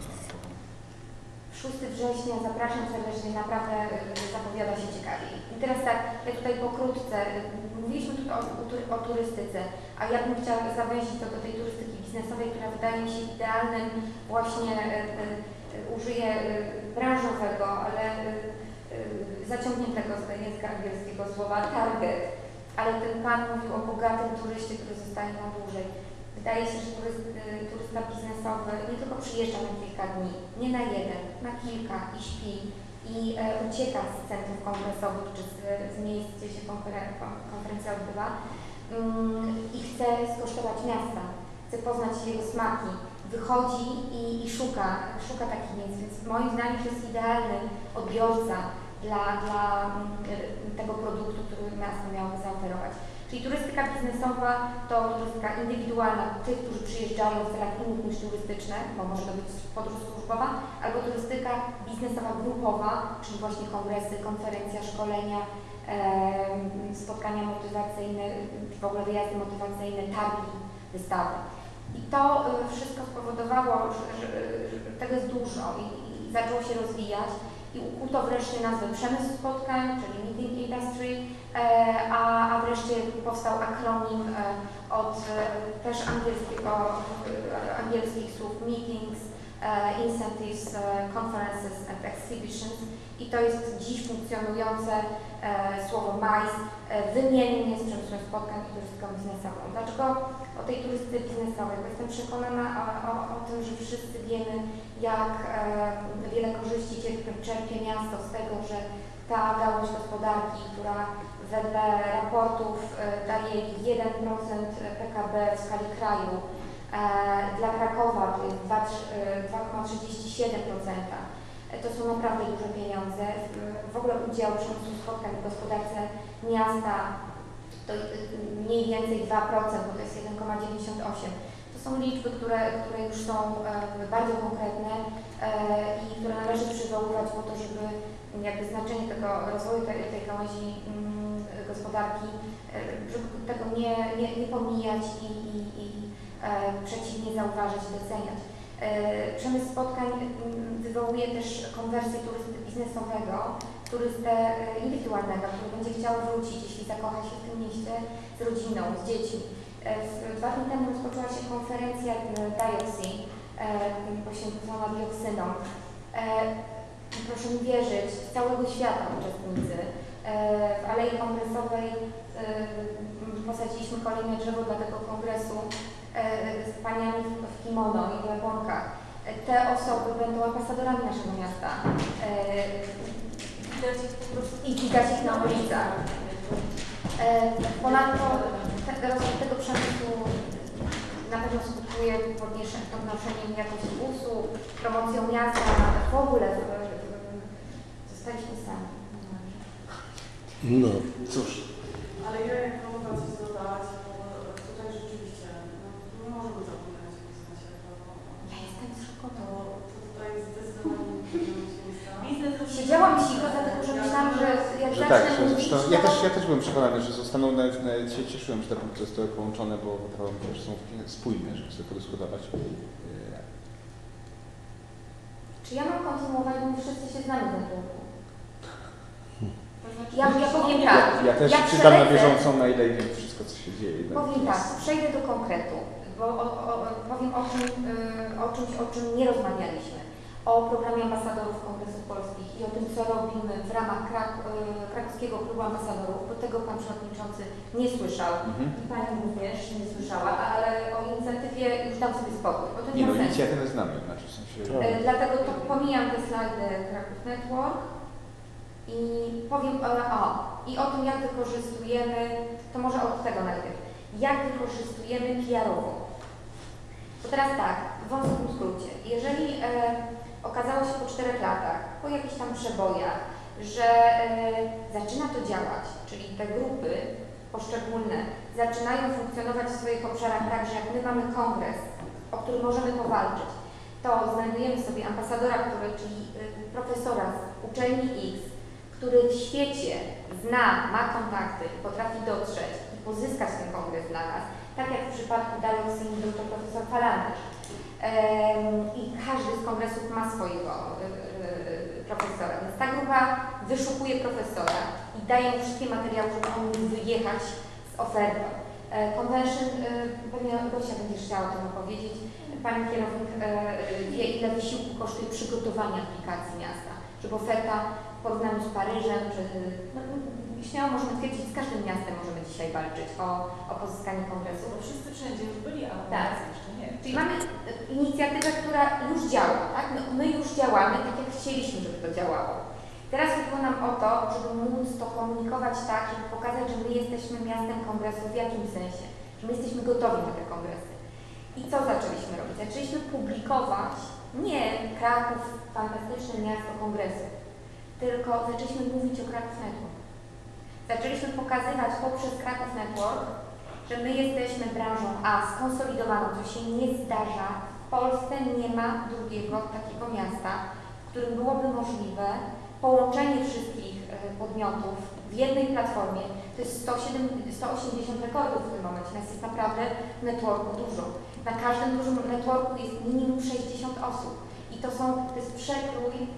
szóstego września zapraszam serdecznie, naprawdę zapowiada się ciekawie. I teraz tak, ja tutaj pokrótce, mówiliśmy tu o, o turystyce, a ja bym chciała zawęzić to do tej turystyki biznesowej, która wydaje mi się idealnym właśnie, e, e, użyję branżowego, ale e, zaciągniętego z języka angielskiego słowa target, ale ten Pan mówił o bogatym turyście, który zostaje na dłużej. Wydaje się, że turyst, turysta biznesowy nie tylko przyjeżdża na kilka dni, nie na jeden, na kilka i śpi i e, ucieka z centrów kongresowych czy z, z miejsc, gdzie się konferen konferencja odbywa um, i chce skosztować miasta, chce poznać jego smaki, wychodzi i, i szuka, szuka takich miejsc, więc moim zdaniem to jest idealny odbiorca dla, dla um, tego produktu, który miasto miałoby zaoferować. Czyli turystyka biznesowa to turystyka indywidualna tych, którzy przyjeżdżają w celach innych niż turystyczne, bo może to być podróż służbowa, albo turystyka biznesowa grupowa, czyli właśnie kongresy, konferencja, szkolenia, e, spotkania motywacyjne, w ogóle wyjazdy motywacyjne, targi, wystawy. I to e, wszystko spowodowało, że, że, że tego jest dużo i, i zaczęło się rozwijać. I ukuto wreszcie nazwę przemysł spotkań, czyli Meeting Industry, a, a wreszcie powstał akronim od też angielskiego, angielskich słów Meetings, Incentives, Conferences and Exhibitions i to jest dziś funkcjonujące słowo MICE wymiennie z przemysłem spotkań i turystyką biznesową. Dlaczego o tej turystyce biznesowej? Bo jestem przekonana o, o, o tym, że wszyscy wiemy, jak wiele korzyści czerpie miasto z tego, że ta gałąź gospodarki, która wedle raportów daje jeden procent P K B w skali kraju, dla Krakowa to jest dwa przecinek trzydzieści siedem procent. To są naprawdę duże pieniądze. W ogóle udział przemysłu spotkań w gospodarce miasta to mniej więcej dwa procent, bo to jest jeden przecinek dziewięćdziesiąt osiem procent. To są liczby, które, które już są bardzo konkretne i które należy przywoływać po to, żeby jakby znaczenie tego rozwoju tej, tej gałęzi gospodarki, żeby tego nie, nie, nie pomijać i, i, i przeciwnie zauważyć, doceniać. Przemysł spotkań wywołuje też konwersję turysty biznesowego, turystę indywidualnego, który będzie chciał wrócić, jeśli zakocha się w tym mieście, z rodziną, z dziećmi. Dwa dni temu rozpoczęła się konferencja Dioxy, poświęcona dioksynom. Proszę mi wierzyć, z całego świata uczestnicy. W Alei Kongresowej posadziliśmy kolejne drzewo dla tego kongresu z paniami w kimono i w japonkach. Te osoby będą ambasadorami naszego miasta i widać ich na ulicach. Ponadto rozwój tego przemysłu na pewno skutkuje podnoszeniem jakości usług, promocją miasta, w ogóle zostaliśmy sami. No. Cóż. Ale ja jak mogę coś dodać, bo tutaj rzeczywiście no, nie możemy zapominać o biznesie. Ja jestem zszokowana. To, to tutaj zdecydowanie miejsca. Biznes siedziałam cicho, dlatego że myślałam, że jak Że zacznę tak, że mówić, zresztą, to... ja, też, ja też byłem przekonany, że zostaną, nawet, nawet się cieszyłem, że te punkty zostały połączone, bo wydawało mi się, że są spójne, żeby sobie podyskutować. Czy ja mam kontynuować, bo my wszyscy się znamy na rynku? Ja, ja powiem tak. Ja, ja też ja czytam na przelecę- bieżąco maile i wiem wszystko, co się dzieje. Powiem tak, przejdę do konkretu, bo o, o, powiem o, czym, yy, o czymś, o czym nie rozmawialiśmy. O programie ambasadorów Kongresów Polskich i o tym, co robimy w ramach Krak yy, Krakowskiego Klubu Ambasadorów, bo tego Pan Przewodniczący nie słyszał Mhm. i Pani również nie słyszała, ale o inicjatywie już dam sobie spokój, bo to nie Nie ma no, sensu. inicjatywę znamy, znaczy w sensie... Yy, dlatego to pomijam te slajdy Kraków Network i powiem o, o, i o tym, jak wykorzystujemy, to może od tego najpierw, jak wykorzystujemy P R-owo. To teraz tak, w wąskim skrócie, jeżeli e, okazało się po czterech latach, po jakichś tam przebojach, że e, zaczyna to działać, czyli te grupy poszczególne zaczynają funkcjonować w swoich obszarach tak, że jak my mamy kongres, o który możemy powalczyć, to znajdujemy sobie ambasadora, który, czyli e, profesora z uczelni X, który w świecie zna, ma kontakty i potrafi dotrzeć i pozyskać ten kongres dla nas, tak jak w przypadku Dioxin był to profesor Falanderz. I każdy z kongresów ma swojego profesora, więc ta grupa wyszukuje profesora i daje mu wszystkie materiały, żeby on mógł wyjechać z ofertą. Convention, pewnie Gosia będziesz chciała o tym opowiedzieć. Pani kierownik wie, ile wysiłku kosztuje przygotowanie aplikacji miasta, żeby oferta w porównaniu z Paryżem, czy no, śmiało możemy twierdzić, z każdym miastem możemy dzisiaj walczyć o, o pozyskanie kongresu. Bo wszyscy wszędzie już byli, a tak. jeszcze nie. Czyli mamy inicjatywę, która już działa, tak? My, my już działamy tak, jak chcieliśmy, żeby to działało. Teraz chodziło nam o to, żeby móc to komunikować tak, żeby pokazać, że my jesteśmy miastem kongresu w jakim sensie, że my jesteśmy gotowi na te kongresy. I co zaczęliśmy robić? Zaczęliśmy publikować nie Kraków, fantastyczne miasto kongresu, tylko zaczęliśmy mówić o Kraków Network. Zaczęliśmy pokazywać poprzez Kraków Network, że my jesteśmy branżą A skonsolidowaną, co się nie zdarza. W Polsce nie ma drugiego takiego miasta, w którym byłoby możliwe połączenie wszystkich podmiotów w jednej platformie. To jest sto osiemdziesiąt rekordów w tym momencie, nas jest naprawdę w networku dużo. Na każdym dużym networku jest minimum sześćdziesiąt osób i to są, to jest przekrój e,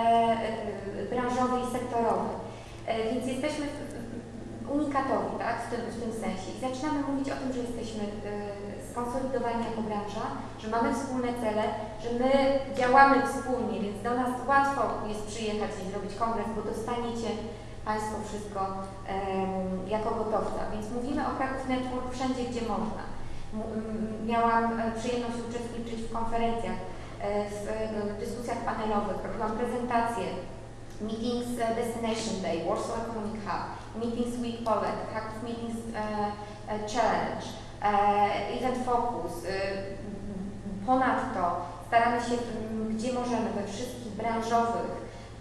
e, branżowy i sektorowy. E, więc jesteśmy unikatowi, tak, w tym, w tym sensie. I zaczynamy mówić o tym, że jesteśmy y, skonsolidowani jako branża, że mamy wspólne cele, że my działamy wspólnie, więc do nas łatwo jest przyjechać i zrobić kongres, bo dostaniecie Państwo wszystko y, jako gotowca. Więc mówimy o Kraków Network wszędzie, gdzie można. M miałam przyjemność uczestniczyć w konferencjach, y, w y, dyskusjach panelowych, robiłam prezentacje, Meetings uh, Destination Day, Warsaw Economic Hub, Meetings Week Poland, Kraków Meetings uh, uh, Challenge, uh, Event Focus. Uh, ponadto staramy się, um, gdzie możemy, we wszystkich branżowych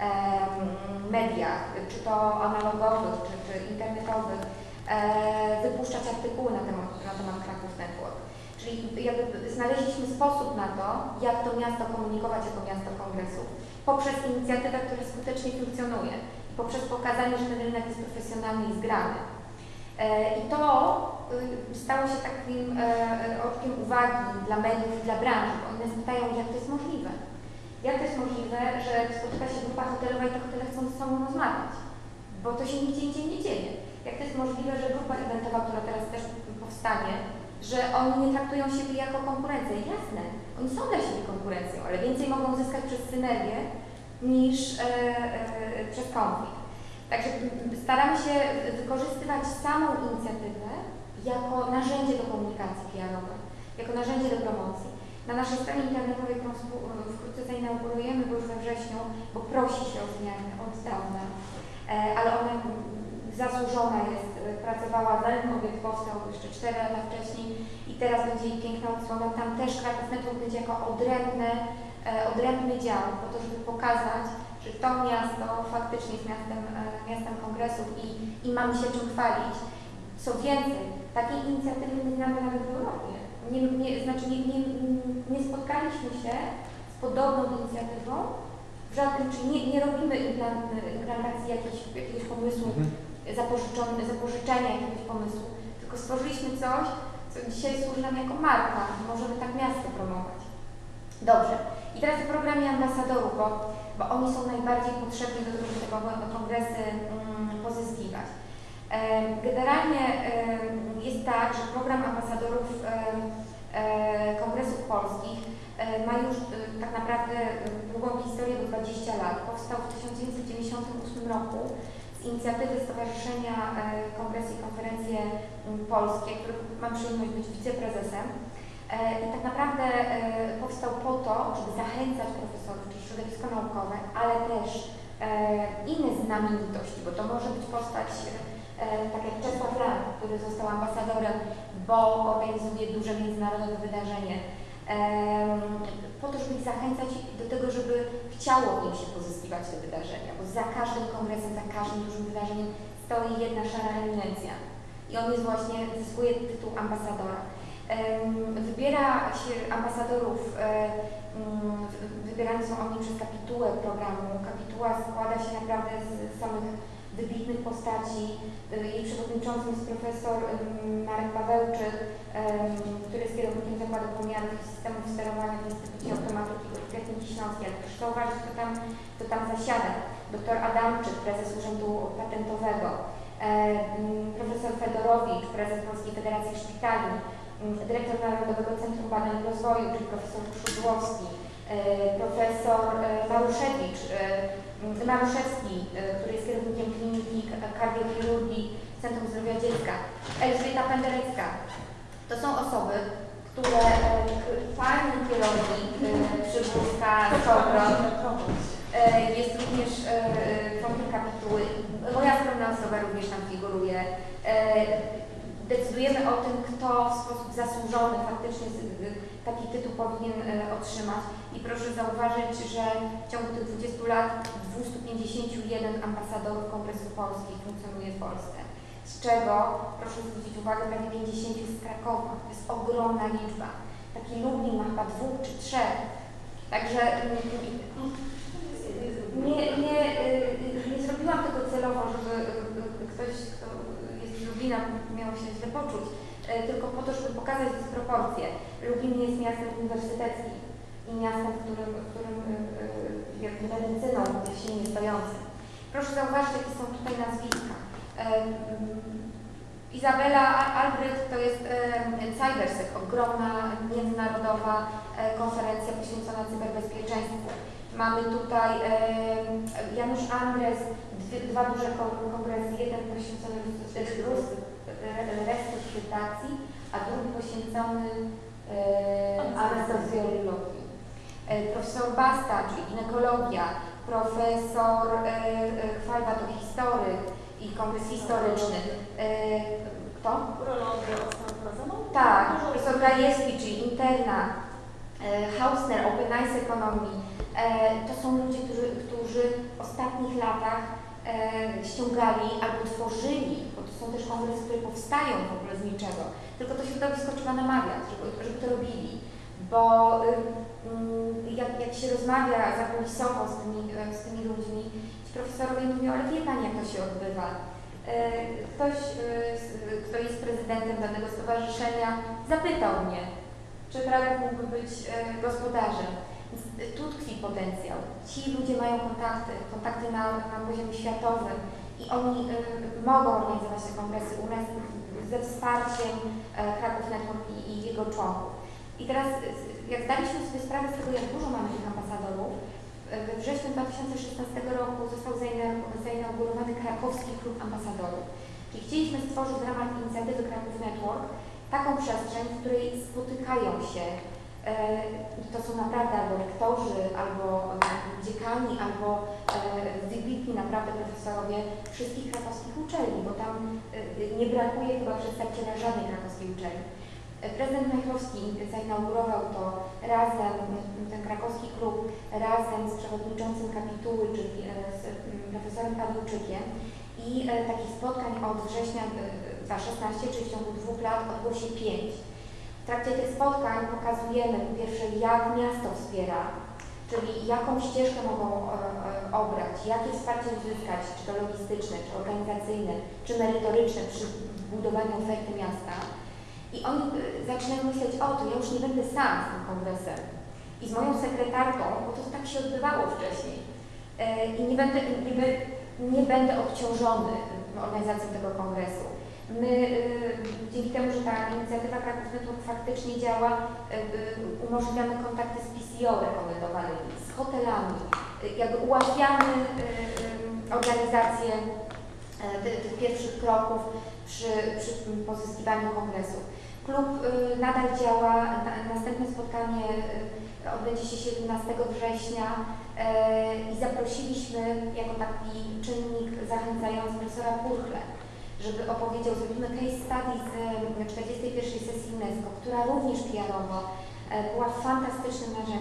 um, mediach, czy to analogowych, czy, czy internetowych, uh, wypuszczać artykuły na temat, na temat Kraków Network. Czyli jakby znaleźliśmy sposób na to, jak to miasto komunikować jako miasto kongresów, poprzez inicjatywę, która skutecznie funkcjonuje i poprzez pokazanie, że ten rynek jest profesjonalny i zgrany. E, I to y, stało się takim e, oczkiem uwagi dla mediów i dla branży, bo one pytają, jak to jest możliwe. Jak to jest możliwe, że spotyka się grupa hotelowa i te hotele chcą ze sobą rozmawiać, bo to się nigdzie indziej nie dzieje. Jak to jest możliwe, że grupa eventowa, która teraz też powstanie, że oni nie traktują siebie jako konkurencję. Jasne, oni są dla siebie konkurencją, ale więcej mogą zyskać przez synergię niż e, e, przez konflikt. Także staramy się wykorzystywać samą inicjatywę jako narzędzie do komunikacji P R-owej, jako narzędzie do promocji. Na naszej stronie internetowej, którą wkrótce zainaugurujemy, bo już we wrześniu, bo prosi się o zmianę od dawna, e, ale ona zasłużona jest, pracowała, zanim obiekt powstał jeszcze cztery lata wcześniej i teraz będzie jej piękna odsłona. Tam też Kraków Network będzie jako odrębny, e, odrębny dział, po to, żeby pokazać, że to miasto faktycznie jest miastem, e, miastem kongresów i, i mamy się czym chwalić. Co więcej, takiej inicjatywy nie znamy nawet w Europie. Nie, nie, znaczy nie, nie, nie spotkaliśmy się z podobną inicjatywą w żadnym, czyli nie, nie robimy implantacji jakiegoś, jakiegoś pomysłu, zapożyczenia jakiegoś pomysłu, tylko stworzyliśmy coś, co dzisiaj służy nam jako marka i możemy tak miasto promować. Dobrze. I teraz o programie ambasadorów, bo, bo oni są najbardziej potrzebni do tego, żeby te kongresy mm, pozyskiwać. E, generalnie e, jest tak, że program ambasadorów e, e, kongresów polskich e, ma już e, tak naprawdę długą historię, bo dwadzieścia lat. Powstał w tysiąc dziewięćset dziewięćdziesiątym ósmym roku z inicjatywy Stowarzyszenia e, Kongresy i Konferencje m, Polskie, których mam przyjemność być wiceprezesem. E, I tak naprawdę e, powstał po to, żeby zachęcać profesorów, czyli środowisko naukowe, ale też e, inne znamienitości, bo to może być postać e, tak jak Czesław Lang, który został ambasadorem, bo organizuje duże międzynarodowe wydarzenie. E, po to, żeby ich zachęcać do tego, żeby chciało im się pozyskiwać te wydarzenia, bo za każdym kongresem, za każdym dużym wydarzeniem stoi jedna szara eminencja i on jest właśnie, zyskuje tytuł ambasadora. Wybiera się ambasadorów, wybierani są oni przez kapitułę programu. Kapituła składa się naprawdę z samych wybitnych postaci. Jej przewodniczącym jest profesor Marek Pawełczyk, który jest kierownikiem Zakładu Pomiarów i Systemów Sterowania w Instytucie Automatyki Techniki Śląskiej. Ale proszę zauważyć, kto tam, kto tam zasiada. Doktor Adamczyk, prezes Urzędu Patentowego, profesor Fedorowicz, prezes Polskiej Federacji Szpitali, dyrektor Narodowego Centrum Badań i Rozwoju, czyli profesor Szudłowski, profesor Maruszewicz, Maruszewski, który jest kierownikiem Kliniki Kardiochirurgii Centrum Zdrowia Dziecka, Elżbieta Penderecka. To są osoby, które pani kierownik Przywódzka Szobron jest również członkiem kapituły. Moja skromna osoba również tam figuruje. Decydujemy o tym, kto w sposób zasłużony faktycznie taki tytuł powinien otrzymać. I proszę zauważyć, że w ciągu tych dwudziestu lat dwieście pięćdziesiąt jeden ambasadorów Kongresu Polskich funkcjonuje w Polsce. Z czego, proszę zwrócić uwagę, prawie pięćdziesiąt jest z Krakowa. To jest ogromna liczba. Taki Lublin ma chyba dwóch czy trzech. Także nie, nie, nie zrobiłam tego celowo, żeby ktoś, kto jest z Lublina, miał się źle poczuć, tylko po to, żeby pokazać dysproporcje. Lublin jest miastem uniwersyteckim i miastem, w którym, w którym jakby medycyną silnie stojącym. Proszę zauważyć, jakie są tutaj nazwiska. Izabela Albrecht to jest Cybersec, ogromna międzynarodowa konferencja poświęcona cyberbezpieczeństwu. Mamy tutaj Janusz Andres, dwa duże kongresy, jeden poświęcony resuscytacji, a drugi poświęcony anestezjologii. Profesor Basta, czyli ginekologia, profesor Chwalba to historyk i kongres historyczny. Kto? Urologię osteoporozową? Tak, profesor Gajewski, czyli interna, Hausner, Open Eyes Economy. To są ludzie, którzy, którzy w ostatnich latach ściągali albo tworzyli, bo to są też kongresy, które powstają w ogóle z niczego, tylko to środowisko trzeba namawiać, żeby, żeby to robili, bo jak, jak się rozmawia zakulisowo z tymi, z tymi ludźmi, ci profesorowie mówią, ale wie Pani, jak to się odbywa. Ktoś, kto jest prezydentem danego stowarzyszenia, zapytał mnie, czy Kraków mógłby być gospodarzem. Więc tu tkwi potencjał. Ci ludzie mają kontakty, kontakty na, na poziomie światowym i oni y, mogą organizować te kongresy u nas ze wsparciem y, Kraków Network i, i jego członków. I teraz, jak zdaliśmy sobie sprawę z tego, jak dużo mamy tych ambasadorów, we wrześniu dwa tysiące szesnastego roku został zainaugurowany Krakowski Klub Ambasadorów. Czyli chcieliśmy stworzyć w ramach inicjatywy Kraków Network taką przestrzeń, w której spotykają się, to są naprawdę albo rektorzy, albo dziekani, albo wybitni naprawdę profesorowie wszystkich krakowskich uczelni, bo tam nie brakuje chyba przedstawiciela żadnej krakowskiej uczelni. Prezydent Majchrowski zainaugurował to razem, ten krakowski klub, razem z przewodniczącym kapituły, czyli z profesorem Pawełczykiem. I takich spotkań od września dwa tysiące szesnastego, czyli w ciągu dwóch lat, odbyło się pięć. W trakcie tych spotkań pokazujemy po pierwsze, jak miasto wspiera, czyli jaką ścieżkę mogą obrać, jakie wsparcie uzyskać, czy to logistyczne, czy organizacyjne, czy merytoryczne przy budowaniu oferty miasta. I oni zaczynają myśleć, o to ja już nie będę sam z tym kongresem i z moją sekretarką, bo to tak się odbywało wcześniej i nie będę, nie, nie będę obciążony organizacją tego kongresu. My dzięki temu, że ta inicjatywa Kraków Network faktycznie działa, umożliwiamy kontakty z P C O rekomendowanymi, z hotelami, jakby ułatwiamy organizację tych pierwszych kroków przy, przy pozyskiwaniu kongresów. Klub nadal działa, następne spotkanie odbędzie się siedemnastego września i zaprosiliśmy jako taki czynnik zachęcający profesora Purchle, żeby opowiedział, zrobimy case study z czterdziestej pierwszej sesji UNESCO, która również P R owo była fantastycznym narzędziem.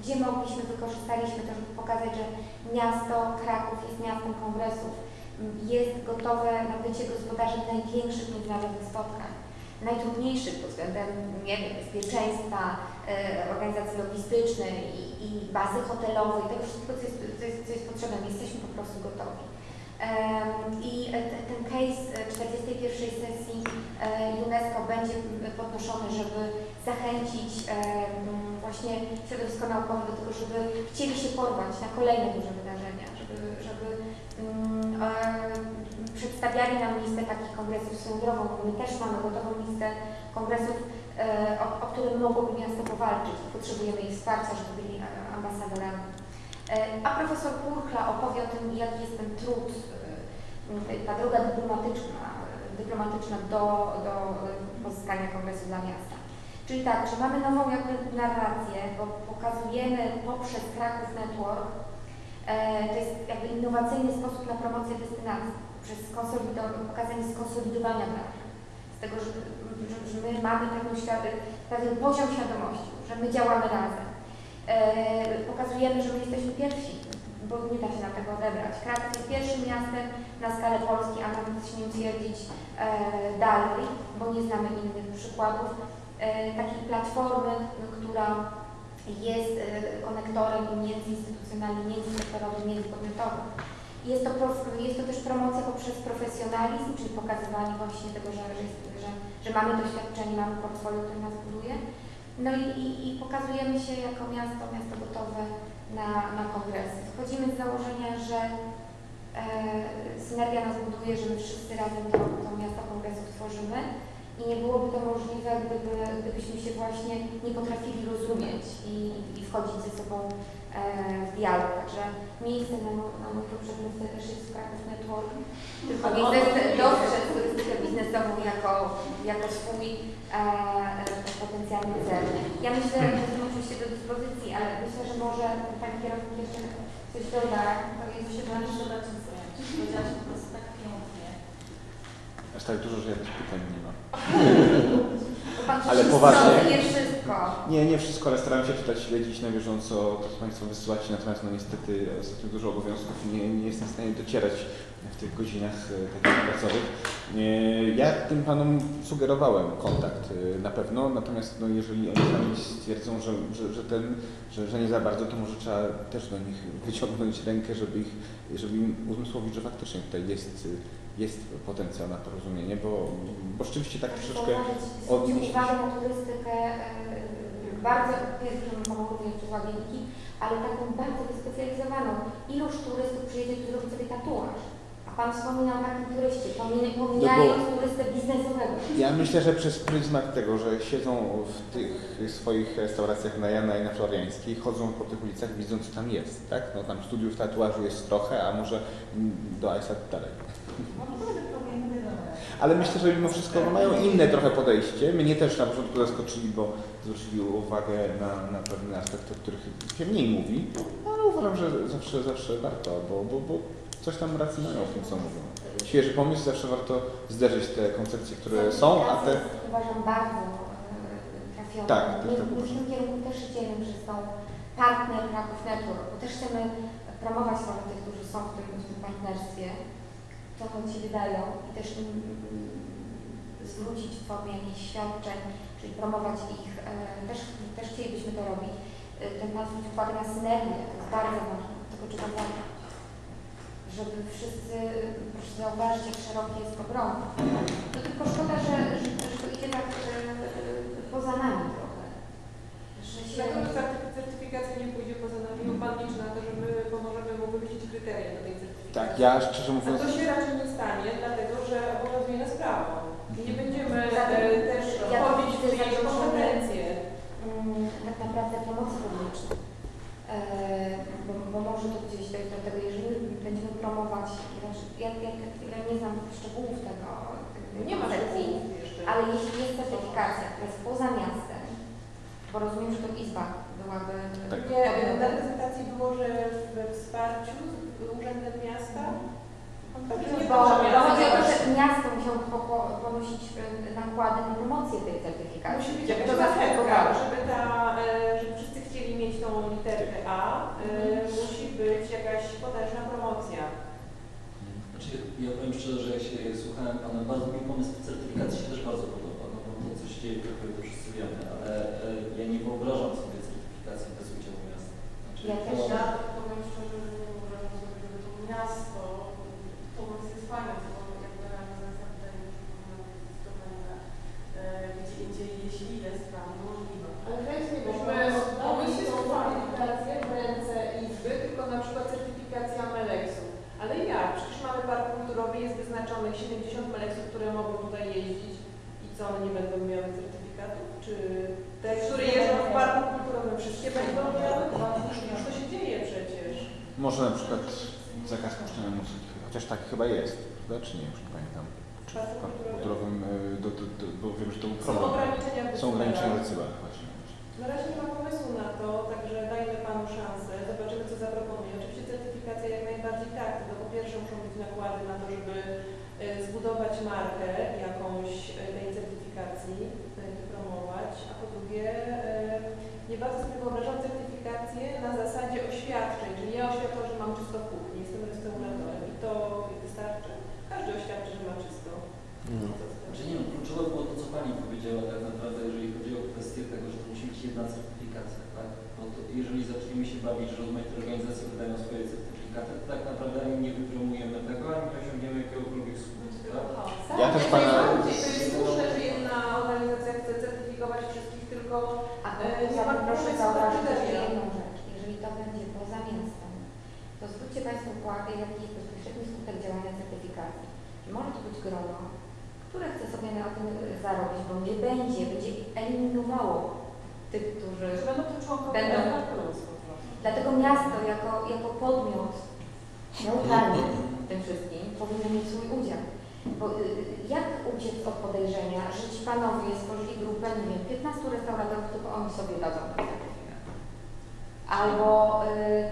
gdzie mogliśmy, wykorzystaliśmy to, żeby pokazać, że miasto Kraków jest miastem kongresów, jest gotowe na bycie gospodarzem największych międzynarodowych spotkań, najtrudniejszych pod względem nie wiem, bezpieczeństwa, e, organizacji logistycznej i, i bazy hotelowej, tego wszystkiego, co jest, co jest, co jest potrzebne. Jesteśmy po prostu gotowi. I ten case czterdziestej pierwszej sesji UNESCO będzie podnoszony, żeby zachęcić właśnie środowisko naukowe do tego, żeby chcieli się porwać na kolejne duże wydarzenia, żeby, żeby przedstawiali nam listę takich kongresów swoją drogą. My też mamy gotową listę kongresów, o, o które mogłoby miasto powalczyć. Potrzebujemy ich wsparcia, żeby byli ambasadorami. A profesor Kurchla opowie o tym, jaki jest ten trud, ta droga dyplomatyczna, dyplomatyczna do, do pozyskania kongresu dla miasta. Czyli tak, że mamy nową jakby narrację, bo pokazujemy poprzez Kraków Network, to jest jakby innowacyjny sposób na promocję destynacji, przez pokazanie skonsolidowania branży. Z tego, że, że, że my mamy pewną, pewien poziom świadomości, że my działamy razem. E, pokazujemy, że my jesteśmy pierwsi, bo nie da się nam tego odebrać. Kraków jest pierwszym miastem na skalę Polski, a nawet śmiem twierdzić e, dalej, bo nie znamy innych przykładów, e, takiej platformy, no, która jest e, konektorem międzyinstytucjonalnym, międzysektorowym, międzypodmiotowym. Jest to, jest to też promocja poprzez profesjonalizm, czyli pokazywanie właśnie tego, że, że, że, że mamy doświadczenie, mamy portfolio, które nas buduje. No i, i, i pokazujemy się jako miasto, miasto gotowe na, na kongresy. Wchodzimy z założenia, że e, synergia nas buduje, że my wszyscy razem to, to miasto kongresów tworzymy i nie byłoby to możliwe, gdyby, gdybyśmy się właśnie nie potrafili rozumieć i, i wchodzić ze sobą e, w dialog. Także miejsce na, na mój poprzedni też jest Kraków Network. Tylko nie chcę dostrzec turystykę biznesową jako, jako swój e, e, potencjalny cel. Ja myślę, że jestem oczywiście do dyspozycji, ale myślę, że może Pani kierownik jeszcze coś doda. To jest się Pani dodać nic. Powiedziałaś po prostu tak pięknie. Aż tak dużo, że ja też pytań nie mam. Pan Ale poważnie. Nie wszystko. Nie, nie wszystko, ale staram się czytać, śledzić na bieżąco to, co Państwo wysyłacie, natomiast no niestety ostatnio dużo obowiązków i nie, nie jestem w stanie docierać w tych godzinach takich pracowych. Ja tym Panom sugerowałem kontakt na pewno, natomiast no, jeżeli oni sami stwierdzą, że, że, że, ten, że, że nie za bardzo, to może trzeba też do nich wyciągnąć rękę, żeby, ich, żeby im uzmysłowić, że faktycznie tutaj jest jest potencjał na porozumienie, bo, bo rzeczywiście tak troszeczkę odnieść uwagę na turystykę e, bardzo, pomogą również przez łagienki, ale taką bardzo wyspecjalizowaną. Iluż turystów przyjedzie tu zrobić sobie tatuaż? A Pan wspominał o takim turyście, pomijając no turystę biznesowego. Ja myślę, że przez pryzmat tego, że siedzą w tych swoich restauracjach na Jana i na Floriańskiej, chodzą po tych ulicach, widzą co tam jest, tak? No tam studiów tatuażu jest trochę, a może do Aisa dalej. Ale myślę, że mimo wszystko no, mają inne trochę podejście. Mnie też na początku zaskoczyli, bo zwrócili uwagę na, na pewne aspekty, o których się mniej mówi, ale uważam, że zawsze, zawsze warto, bo, bo, bo coś tam racji mają w tym, co mówią. Świeży pomysł, zawsze warto zderzyć te koncepcje, które są, a te... Uważam bardzo trafione. Tak, My w tym kierunku też idziemy, że są partner Kraków Network, bo też chcemy promować rolę tych, którzy są w tym, w tym partnerstwie. To choć się wydają i też im zwrócić w formie jakichś świadczeń, czyli promować ich, e, też, też chcielibyśmy to robić. E, ten Pan zwrócił uwagę na synergię, to jest bardzo ważne, tego trzeba zadbać, żeby wszyscy, proszę zauważyć, jak szerokie jest to grono. No tylko szkoda, że, że, że to idzie tak e, poza nami trochę. Że się... Certyfikacja nie pójdzie poza nami, bo Pan liczy na to, że my pomożemy mu wymyślić kryteria do tej certyfikacji. Tak, ja szczerze mówiąc... A to się raczej nie stanie, dlatego że obowiązuje nas prawo. I nie będziemy e, też ja wchodzić w jego kompetencje. Tak naprawdę pomocy publicznej. E, bo, bo może to gdzieś dojść do tego, jeżeli będziemy promować, ja, ja, ja nie znam szczegółów tego, Nie ma szczegółów jeszcze. Ale jeśli jest certyfikacja, która jest poza miastem, bo rozumiem, że to Izba byłaby... Tak. Nie, na prezentacji było, że we wsparciu z Urzędem Miasta. Bo chodzi o to, że miasto musiało ponosić nakłady na promocję tej certyfikacji. Musi być jakaś zachęta, żeby, ta, żeby wszyscy chcieli mieć tą literkę A, y, musi być jakaś potężna promocja. Znaczy, ja powiem szczerze, że jak się jak słuchałem Pana, bardzo mi pomysł certyfikacji się też bardzo podoba, no bo to co się dzieje w Krakowie to wszyscy wiemy, ale e, ja nie wyobrażam sobie certyfikacji bez udziału miasta. Znaczy, Ja też to, Ja powiem szczerze, że nie wyobrażam sobie, żeby to miasto, pomysł jest fajny, bo jakby realizacja wydaje mi się, że powinna być zdecydowanie gdzie indziej, jeśli jest tam możliwe. Ale chętnie byśmy Pomysł oddali jest tą fajny. certyfikację w ręce Izby, tylko na przykład certyfikacja Meleksu. Ale jak? Przecież mamy park kulturowy, jest wyznaczonych siedemdziesiąt Meleksów, które mogą tutaj jeździć i co, one nie będą miały certyfikatów? Czy te, które jeżdżą w parku kulturowym, wszystkie będą miały? Już to się dzieje przecież. Może na przykład zakaz puszczania muzyki, chociaż tak chyba jest, prawda? Czy nie, już nie pamiętam. Czy w parku kulturowym, y, do, do, do, bo wiem, że to był Są problem. ograniczenia w Są ograniczenia w decybelach. decybelach właśnie. Na razie nie ma pomysłu na to, także dajmy Panu szansę, zobaczymy co zaproponuje. Oczywiście certyfikacja jak najbardziej tak, tylko po pierwsze muszą być nakłady na to, żeby y, zbudować markę jakąś y, tej certyfikacji, y, promować, a po drugie y, nie bardzo sobie wyobrażam certyfikację na zasadzie oświadczeń, czyli ja oświadczam, że mam czysto w kuchni, jestem restauratorem i to wystarczy. Każdy oświadczy, że ma czysto. No. Znaczy nie wiem, kluczowe było to, co Pani powiedziała tak naprawdę, jeżeli chodzi o kwestię tego, że to musi być jedna certyfikacja, tak? Bo to jeżeli zaczniemy się bawić, że rozmaite organizacje wydają swoje certyfikaty, to tak naprawdę ani nie wypromujemy tego, ani nie osiągniemy jakiegokolwiek skutku, tak? Ja też Pana... To jest słuszne, że jedna organizacja chce certyfikować wszystkich, tylko A E, nie ja ma proszę pomysłu zauważyć na jeszcze kryteria. jedną rzecz. Jeżeli to będzie poza miastem, to zwróćcie Państwo uwagę, jaki jest bezpośredni skutek działania certyfikacji. Może to być grono, które chce sobie na tym zarobić, bo nie będzie, będzie eliminowało tych, którzy Będą to członkowie będą. plus po prostu. Dlatego miasto jako, jako podmiot neutralny w tym wszystkim powinno mieć swój udział. Bo y, jak uciec od podejrzenia, że ci panowie stworzyli grupę, nie wiem, piętnastu restauratorów, tylko oni sobie dadzą ten certyfikat. Albo y,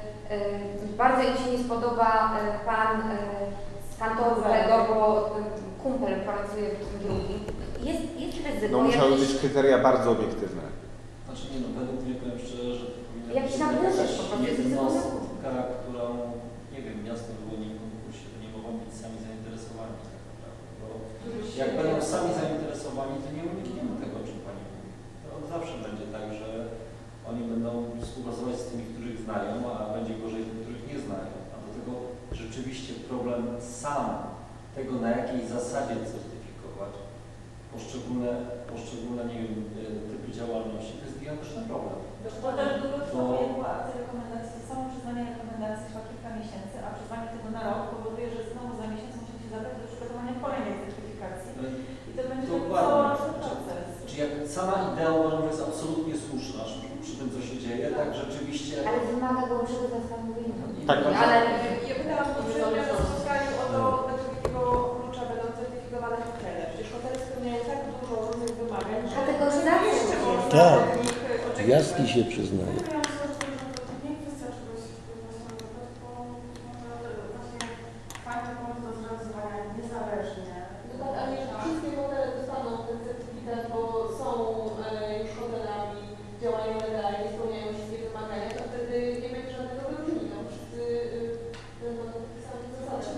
y, bardzo im się nie spodoba y, pan y, z kantoru tego, bo y, kumpel pracuje w tym drugim. Jest, jest ryzyko. No musiały jakiś- być kryteria bardzo obiektywne. Znaczy nie no, według mnie powiem szczerze, że to powinna Jakiś być nadużyć jakaś po prostu, jednostka, którą, nie wiem, miasto wyłoni w konkursie, to nie mogą być sami zainteresowani tak naprawdę, bo jak będą sami zainteresowani, to nie unikniemy tego, o czym Pani mówi. To od zawsze będzie tak, że oni będą współpracować z tymi, których znają, a będzie gorzej tych, których nie znają. A do tego rzeczywiście problem sam tego, na jakiej zasadzie certyfikować poszczególne, poszczególne nie wiem, typy działalności, to jest gigantyczny problem. To też długo trwa, No. bo akcje rekomendacji, to samo przyznanie rekomendacji trwa kilka miesięcy, a przyznanie tego na rok powoduje, że znowu za miesiąc musimy się zabrać do przygotowania kolejnej certyfikacji i to będzie taki Dokładnie. całoroczny proces. Czy jak sama idea uważam, że jest absolutnie słuszna przy tym, co się dzieje, tak rzeczywiście... Ale wymaga głębszego zastanowienia. Tak, Ale Ja pytałam poprzednio na spotkaniu o to, według jakiego klucza będą certyfikowane hotele. Przecież hotele spełniają tak dużo różnych wymagań, że Kategoryzacja jeszcze jest. można Tak. od nich oczekiwać. Gwiazdki się przyznaje. Ja myślę, że to nie kwestia czegoś właśnie, tylko może właśnie fajny pomysł do zrealizowania niezależnie. No tak, ale jeżeli wszystkie hotele dostaną ten certyfikat, bo są e, już hotelami, działają legalnie, spełniają wszystkie wymagania, to wtedy nie będzie żadnego wyróżnienia. Wszyscy y, będą na tych samych zasadach.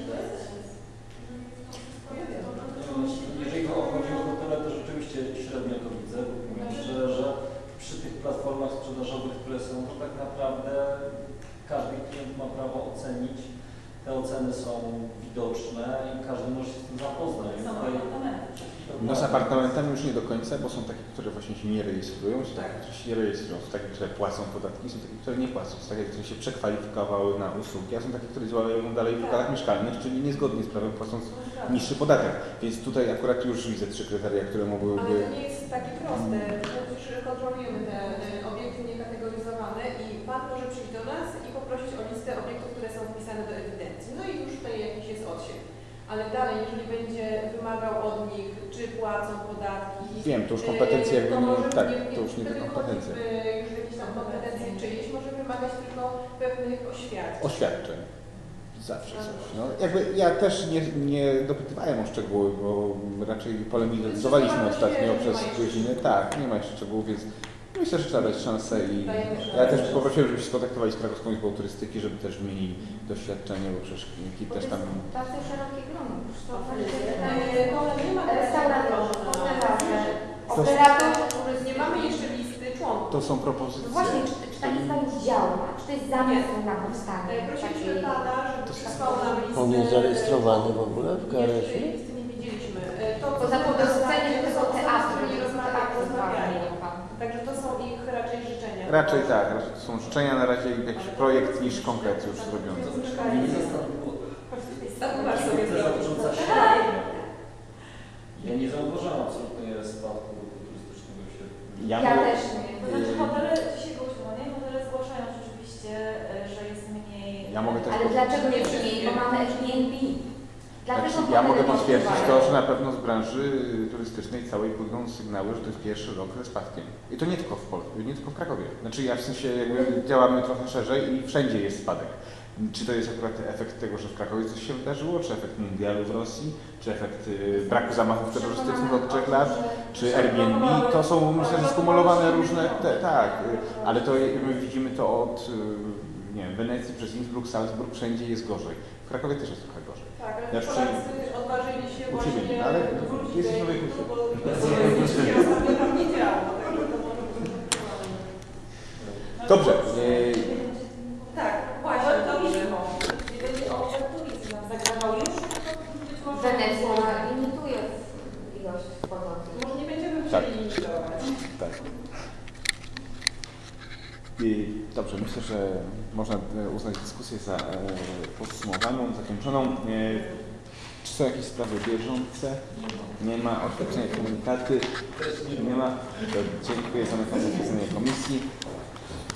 Jeżeli chodzi o hotele, to rzeczywiście średnio to widzę, bo powiem szczerze, że przy tych platformach sprzedażowych, które są, to tak naprawdę każdy klient ma prawo ocenić. Te oceny są widoczne i każdy może się z tym zapoznać. Są Tutaj- apartamenty. No z apartamentami już nie do końca, bo są takie, które właśnie się nie rejestrują, są takie, które się nie rejestrują, są takie, które płacą podatki, są takie, które nie płacą, są takie, które się przekwalifikowały na usługi, a są takie, które działają dalej w lokalach mieszkalnych, czyli niezgodnie z prawem płacąc niższy podatek. Więc tutaj akurat już widzę trzy kryteria, które Ale mogłyby... to nie jest takie proste. Przecież kontrolujemy te y, obiekty niekategoryzowane i Pan może przyjść do nas i poprosić o listę obiektów, które są wpisane do ewidencji. No i już tutaj jakiś jest odsiew. Ale dalej, jeżeli będzie wymagał od nich, czy płacą podatki... Wiem, to już kompetencje jakby to nie... może Tak, nie, to już nie te wtedy kompetencje. wchodzi, y, już jakieś tam kompetencje czyjeś, może wymagać tylko pewnych oświadczeń. Oświadczeń. Zawsze coś. No, jakby ja też nie, nie dopytywałem o szczegóły, bo raczej polemizowaliśmy ostatnio przez godziny. Tak, nie ma jeszcze szczegółów, więc Myślę, że trzeba dać szansę i ja też poprosiłem, żeby się skontaktowali z Krakowską Izbą Turystyki, żeby też mieli doświadczenie, bo przecież Kit też tam... Bardzo szerokie grono. Nie ma Restauratorzy, hotelarzy, To- operatorzy, którzy Nie mamy jeszcze listy członków. To są propozycje. No właśnie, czy, czy ta izba już działa? Czy to jest zamysł na powstanie? E, Prosiliśmy takiej- Pana, żeby przysłał nam listę. On jest zarejestrowany w ogóle w K R Jeszcze S-ie? tej listy nie widzieliśmy. E, To Poza podostępem to tego są teatru, którymi tego rozmawiali, teatru rozmawiali. pan. Także to są ich raczej życzenia. Raczej tak, raczej to są życzenia na razie jakiś projekt niż konkret już zrobiony. Nie zastanowiło. Zakumasz sobie Chcę zrobić. zarządzać się. Ja nie zauważam absolutnie spadku ruchu turystycznego w sierpniu. Ja, Ja mogę- też nie. To znaczy hotele, dzisiaj go utrzymanie, hotele zgłaszają rzeczywiście, e, że jest mniej... Ja mogę też Ale dlaczego nie mniej? Bo mamy Airbnb. Dlatego Znaczy, ja hotele mogę nie potwierdzić używają. to, że na pewno z branży turystycznej całej płyną sygnały, że to jest pierwszy rok ze spadkiem. I to nie tylko w Polsce, nie tylko w Krakowie. Znaczy ja w sensie jakby działamy trochę szerzej i wszędzie jest spadek. Czy to jest akurat efekt tego, że w Krakowie coś się wydarzyło, czy efekt mundialu w Rosji, czy efekt y, braku zamachów terrorystycznych od trzech lat, czy Airbnb, to są myślę, że skumulowane różne, te, tak, y, ale to y, my widzimy to od y, nie wiem, Wenecji przez Innsbruck, Salzburg, wszędzie jest gorzej. W Krakowie też jest trochę gorzej. Tak, ale Ja Polacy odważyli się U Ciebie właśnie nie, ale wrócić jesteś do nowej Egiptu, bo Bez to się ostatnio tam nie działo, także to może być użytkowane. Dobrze. y, Tak, właśnie, dobrze. Jeśli chodzi o turyzm, nam zagrażał już, to być może... Wenecja limituje ilość wchodzących. Może nie będziemy Tak. chcieli limitować. Tak. I dobrze, myślę, że można e, uznać dyskusję za e, podsumowaną, zakończoną. E, czy są jakieś sprawy bieżące? Nie ma. Oświadczenia komunikaty? Nie ma. To dziękuję za posiedzenie komisji.